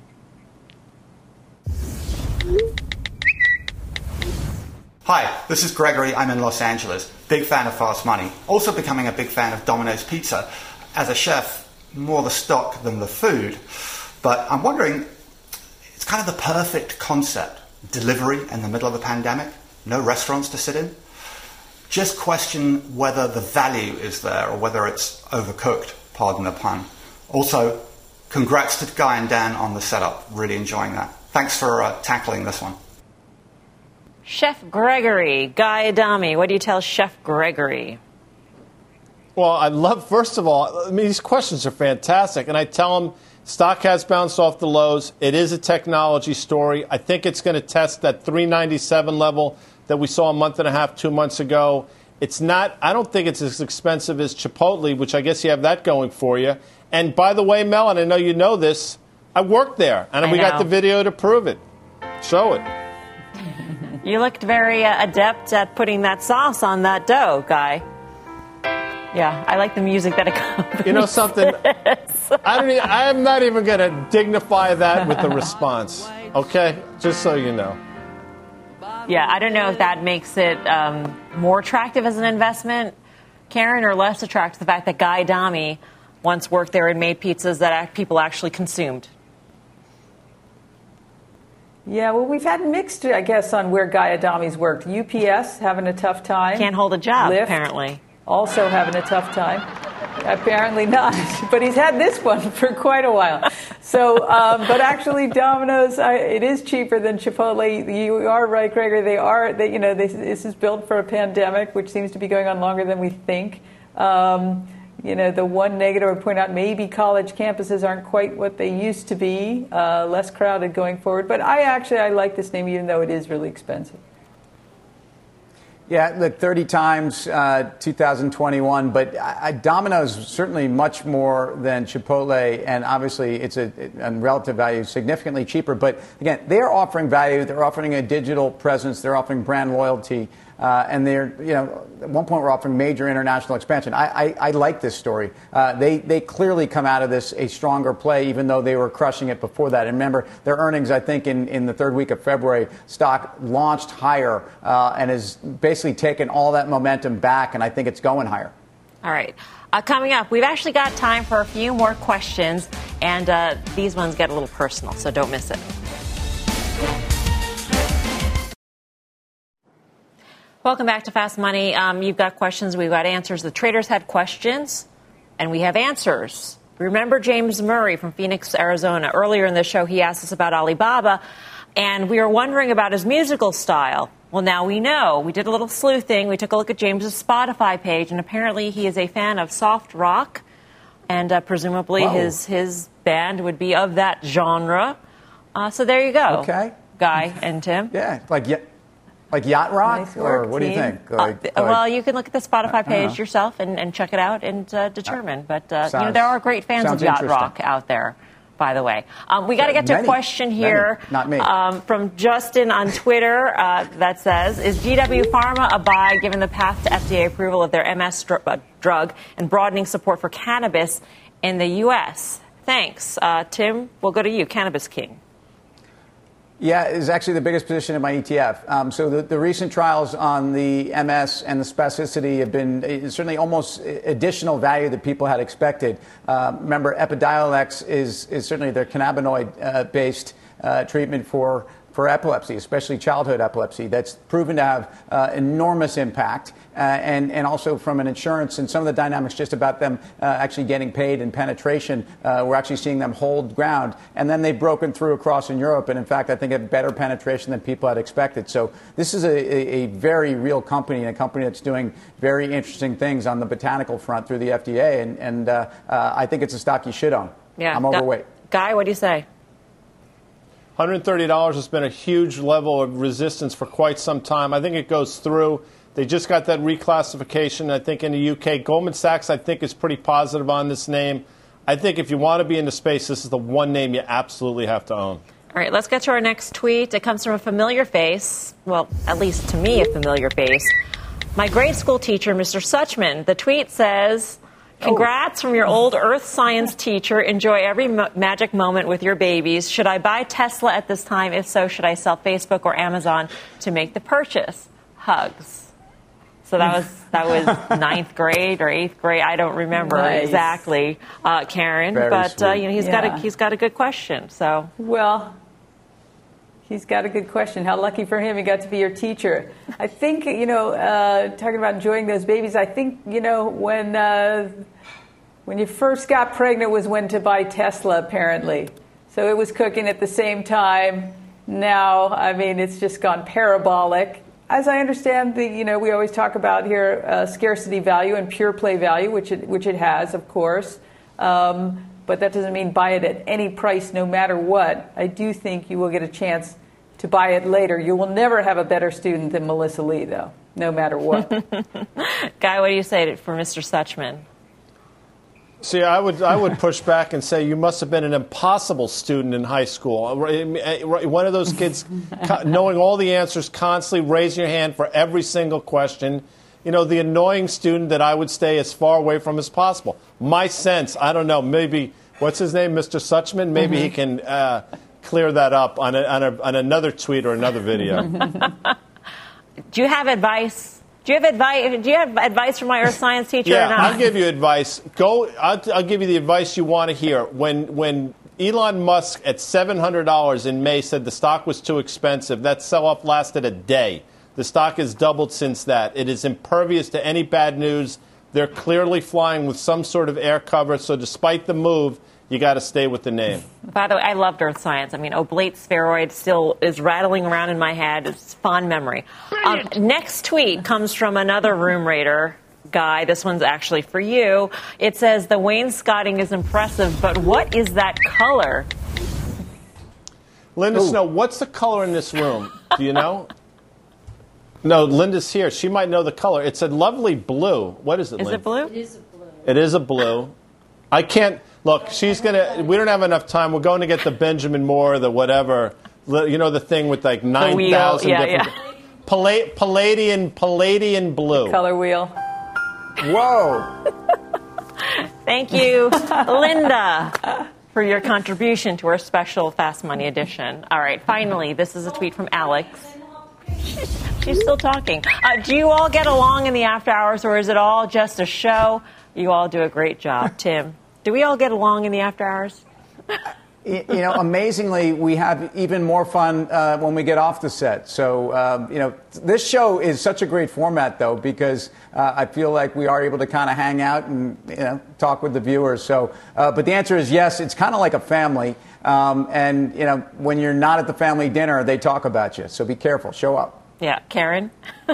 Hi, this is Gregory. I'm in Los Angeles. Big fan of Fast Money. Also becoming a big fan of Domino's Pizza. As a chef, more the stock than the food. But I'm wondering, it's kind of the perfect concept. Delivery in the middle of a pandemic. No restaurants to sit in. Just question whether the value is there or whether it's overcooked, pardon the pun. Also, congrats to Guy and Dan on the setup. Really enjoying that. Thanks for tackling this one. Chef Gregory, Guy Adami, what do you tell Chef Gregory? Well, I love, first of all, I mean, these questions are fantastic. And I tell him stock has bounced off the lows. It is a technology story. I think it's going to test that 397 level that we saw a month and a half, 2 months ago. It's not, I don't think it's as expensive as Chipotle, which I guess you have that going for you. And by the way, Mel, and I know you know this, I worked there. And we got the video to prove it. Show it. You looked very adept at putting that sauce on that dough, Guy. Yeah, I like the music that accompanies. You know something? I'm not even going to dignify that with the response. Okay? Just so you know. Yeah, I don't know if that makes it more attractive as an investment, Karen, or less attractive, the fact that Guy Adami once worked there and made pizzas that people actually consumed. Yeah, well, we've had mixed, I guess, on where Guy Adami's worked. UPS having a tough time. Can't hold a job, Lyft, apparently. Also having a tough time. Apparently not. But he's had this one for quite a while. So, but actually, Domino's, it is cheaper than Chipotle. You are right, Gregory. This is built for a pandemic, which seems to be going on longer than we think. The one negative I would point out, maybe college campuses aren't quite what they used to be, less crowded going forward. But I like this name, even though it is really expensive. Yeah, look, 30 times 2021, but Domino's certainly much more than Chipotle, and obviously it's a relative value significantly cheaper. But again, they're offering value. They're offering a digital presence. They're offering brand loyalty. And they're, at one point we're offering major international expansion. I like this story. They clearly come out of this a stronger play, even though they were crushing it before that. And remember, their earnings, I think, in the third week of February, stock launched higher and has basically taken all that momentum back, and I think it's going higher. All right. Coming up, we've actually got time for a few more questions, and these ones get a little personal, so don't miss it. Welcome back to Fast Money. You've got questions. We've got answers. The traders had questions, and we have answers. Remember James Murray from Phoenix, Arizona. Earlier in the show, he asked us about Alibaba, and we were wondering about his musical style. Well, now we know. We did a little sleuthing. We took a look at James's Spotify page, and apparently he is a fan of soft rock, and presumably his band would be of that genre. So there you go. Okay. Guy and Tim. Yeah, like yacht rock, Nice or work, what do you team. think? Well, you can look at the Spotify page know. yourself and check it out and determine. But Sounds- there are great fans of sounds yacht interesting. rock out there, by the way. We got to get to a question here Not me. from Justin on Twitter that says, is GW Pharma a buy given the path to FDA approval of their MS drug and broadening support for cannabis in the U.S.? Thanks. Tim, we'll go to you, Cannabis King. Yeah, it's actually the biggest position in my ETF. So the recent trials on the MS and the spasticity have been certainly almost additional value that people had expected. Remember, Epidiolex is certainly their cannabinoid-based treatment for epilepsy, especially childhood epilepsy. That's proven to have enormous impact. And also from an insurance and some of the dynamics just about them actually getting paid and penetration, we're actually seeing them hold ground. And then they've broken through across in Europe and, in fact, I think have better penetration than people had expected. So this is a very real company and a company that's doing very interesting things on the botanical front through the FDA. And I think it's a stock you should own. Yeah. I'm overweight. Guy, what do you say? $130 has been a huge level of resistance for quite some time. I think it goes through. They just got that reclassification, I think, in the UK. Goldman Sachs, I think, is pretty positive on this name. I think if you want to be in the space, this is the one name you absolutely have to own. All right, let's get to our next tweet. It comes from a familiar face. Well, at least to me, a familiar face. My grade school teacher, Mr. Suchman. The tweet says, congrats from your old earth science teacher. Enjoy every magic moment with your babies. Should I buy Tesla at this time? If so, should I sell Facebook or Amazon to make the purchase? Hugs. So that was ninth grade or eighth grade. I don't remember exactly, Karen. Very but sweet. He's got a good question. So he's got a good question. How lucky for him he got to be your teacher. I think talking about enjoying those babies. I think when you first got pregnant was when to buy Tesla apparently. So it was cooking at the same time. Now, I mean, it's just gone parabolic. As I understand, we always talk about here scarcity value and pure play value, which it has, of course. But that doesn't mean buy it at any price, no matter what. I do think you will get a chance to buy it later. You will never have a better student than Melissa Lee, though, no matter what. Guy, what do you say for Mr. Suchman? See, I would push back and say you must have been an impossible student in high school. One of those kids knowing all the answers, constantly raising your hand for every single question. The annoying student that I would stay as far away from as possible. My sense, I don't know, maybe, what's his name, Mr. Suchman? Maybe he can clear that up on another tweet or another video. Do you have advice? Do you have advice from my earth science teacher? Yeah, or not? I'll give you advice. I'll give you the advice you want to hear. When Elon Musk at $700 in May said the stock was too expensive, that sell-off lasted a day. The stock has doubled since that. It is impervious to any bad news. They're clearly flying with some sort of air cover. So despite the move, you got to stay with the name. By the way, I loved earth science. I mean, oblate spheroid still is rattling around in my head. It's fond memory. Next tweet comes from another room raider. Guy, this one's actually for you. It says, the wainscoting is impressive, but what is that color? Linda Snow, what's the color in this room? Do you know? No, Linda's here. She might know the color. It's a lovely blue. What is it, Linda? Is it blue? It is a blue. It is a blue. I can't. Look, we don't have enough time. We're going to get the Benjamin Moore, the whatever. The thing with like 9,000 different. Palladian blue. The color wheel. Whoa. Thank you, Linda, for your contribution to our special Fast Money edition. All right, finally, this is a tweet from Alex. She's still talking. Do you all get along in the after hours, or is it all just a show? You all do a great job. Tim, do we all get along in the after hours? Amazingly, we have even more fun when we get off the set. So, this show is such a great format, though, because I feel like we are able to kind of hang out and, talk with the viewers. So, but the answer is yes, it's kind of like a family. And, when you're not at the family dinner, they talk about you. So be careful. Show up. Yeah. Karen?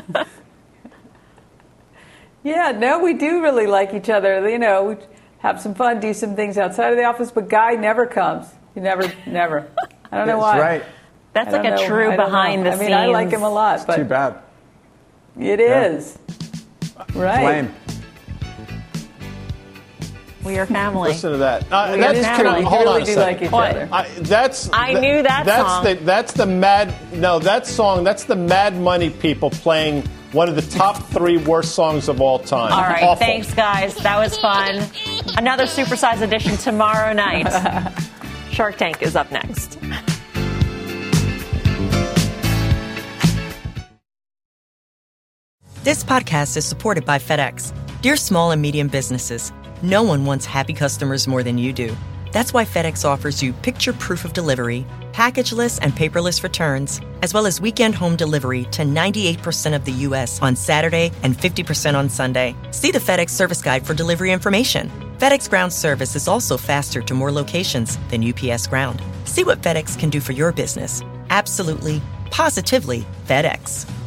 Yeah, no, we do really like each other. We have some fun, do some things outside of the office, but Guy never comes. He never. I don't know why. That's right. That's like a true behind the scenes. I like him a lot, but too bad. It is. Right. Blame. We are family. Listen to that. That's family. Hold on a do like each other. I knew that song. That's the Mad. No, that song. That's the Mad Money people playing one of the top 3 worst songs of all time. All right. Awful. Thanks, guys. That was fun. Another supersized edition tomorrow night. Shark Tank is up next. This podcast is supported by FedEx. Dear small and medium businesses, no one wants happy customers more than you do. That's why FedEx offers you picture proof of delivery, packageless and paperless returns, as well as weekend home delivery to 98% of the U.S. on Saturday and 50% on Sunday. See the FedEx service guide for delivery information. FedEx Ground service is also faster to more locations than UPS Ground. See what FedEx can do for your business. Absolutely, positively FedEx.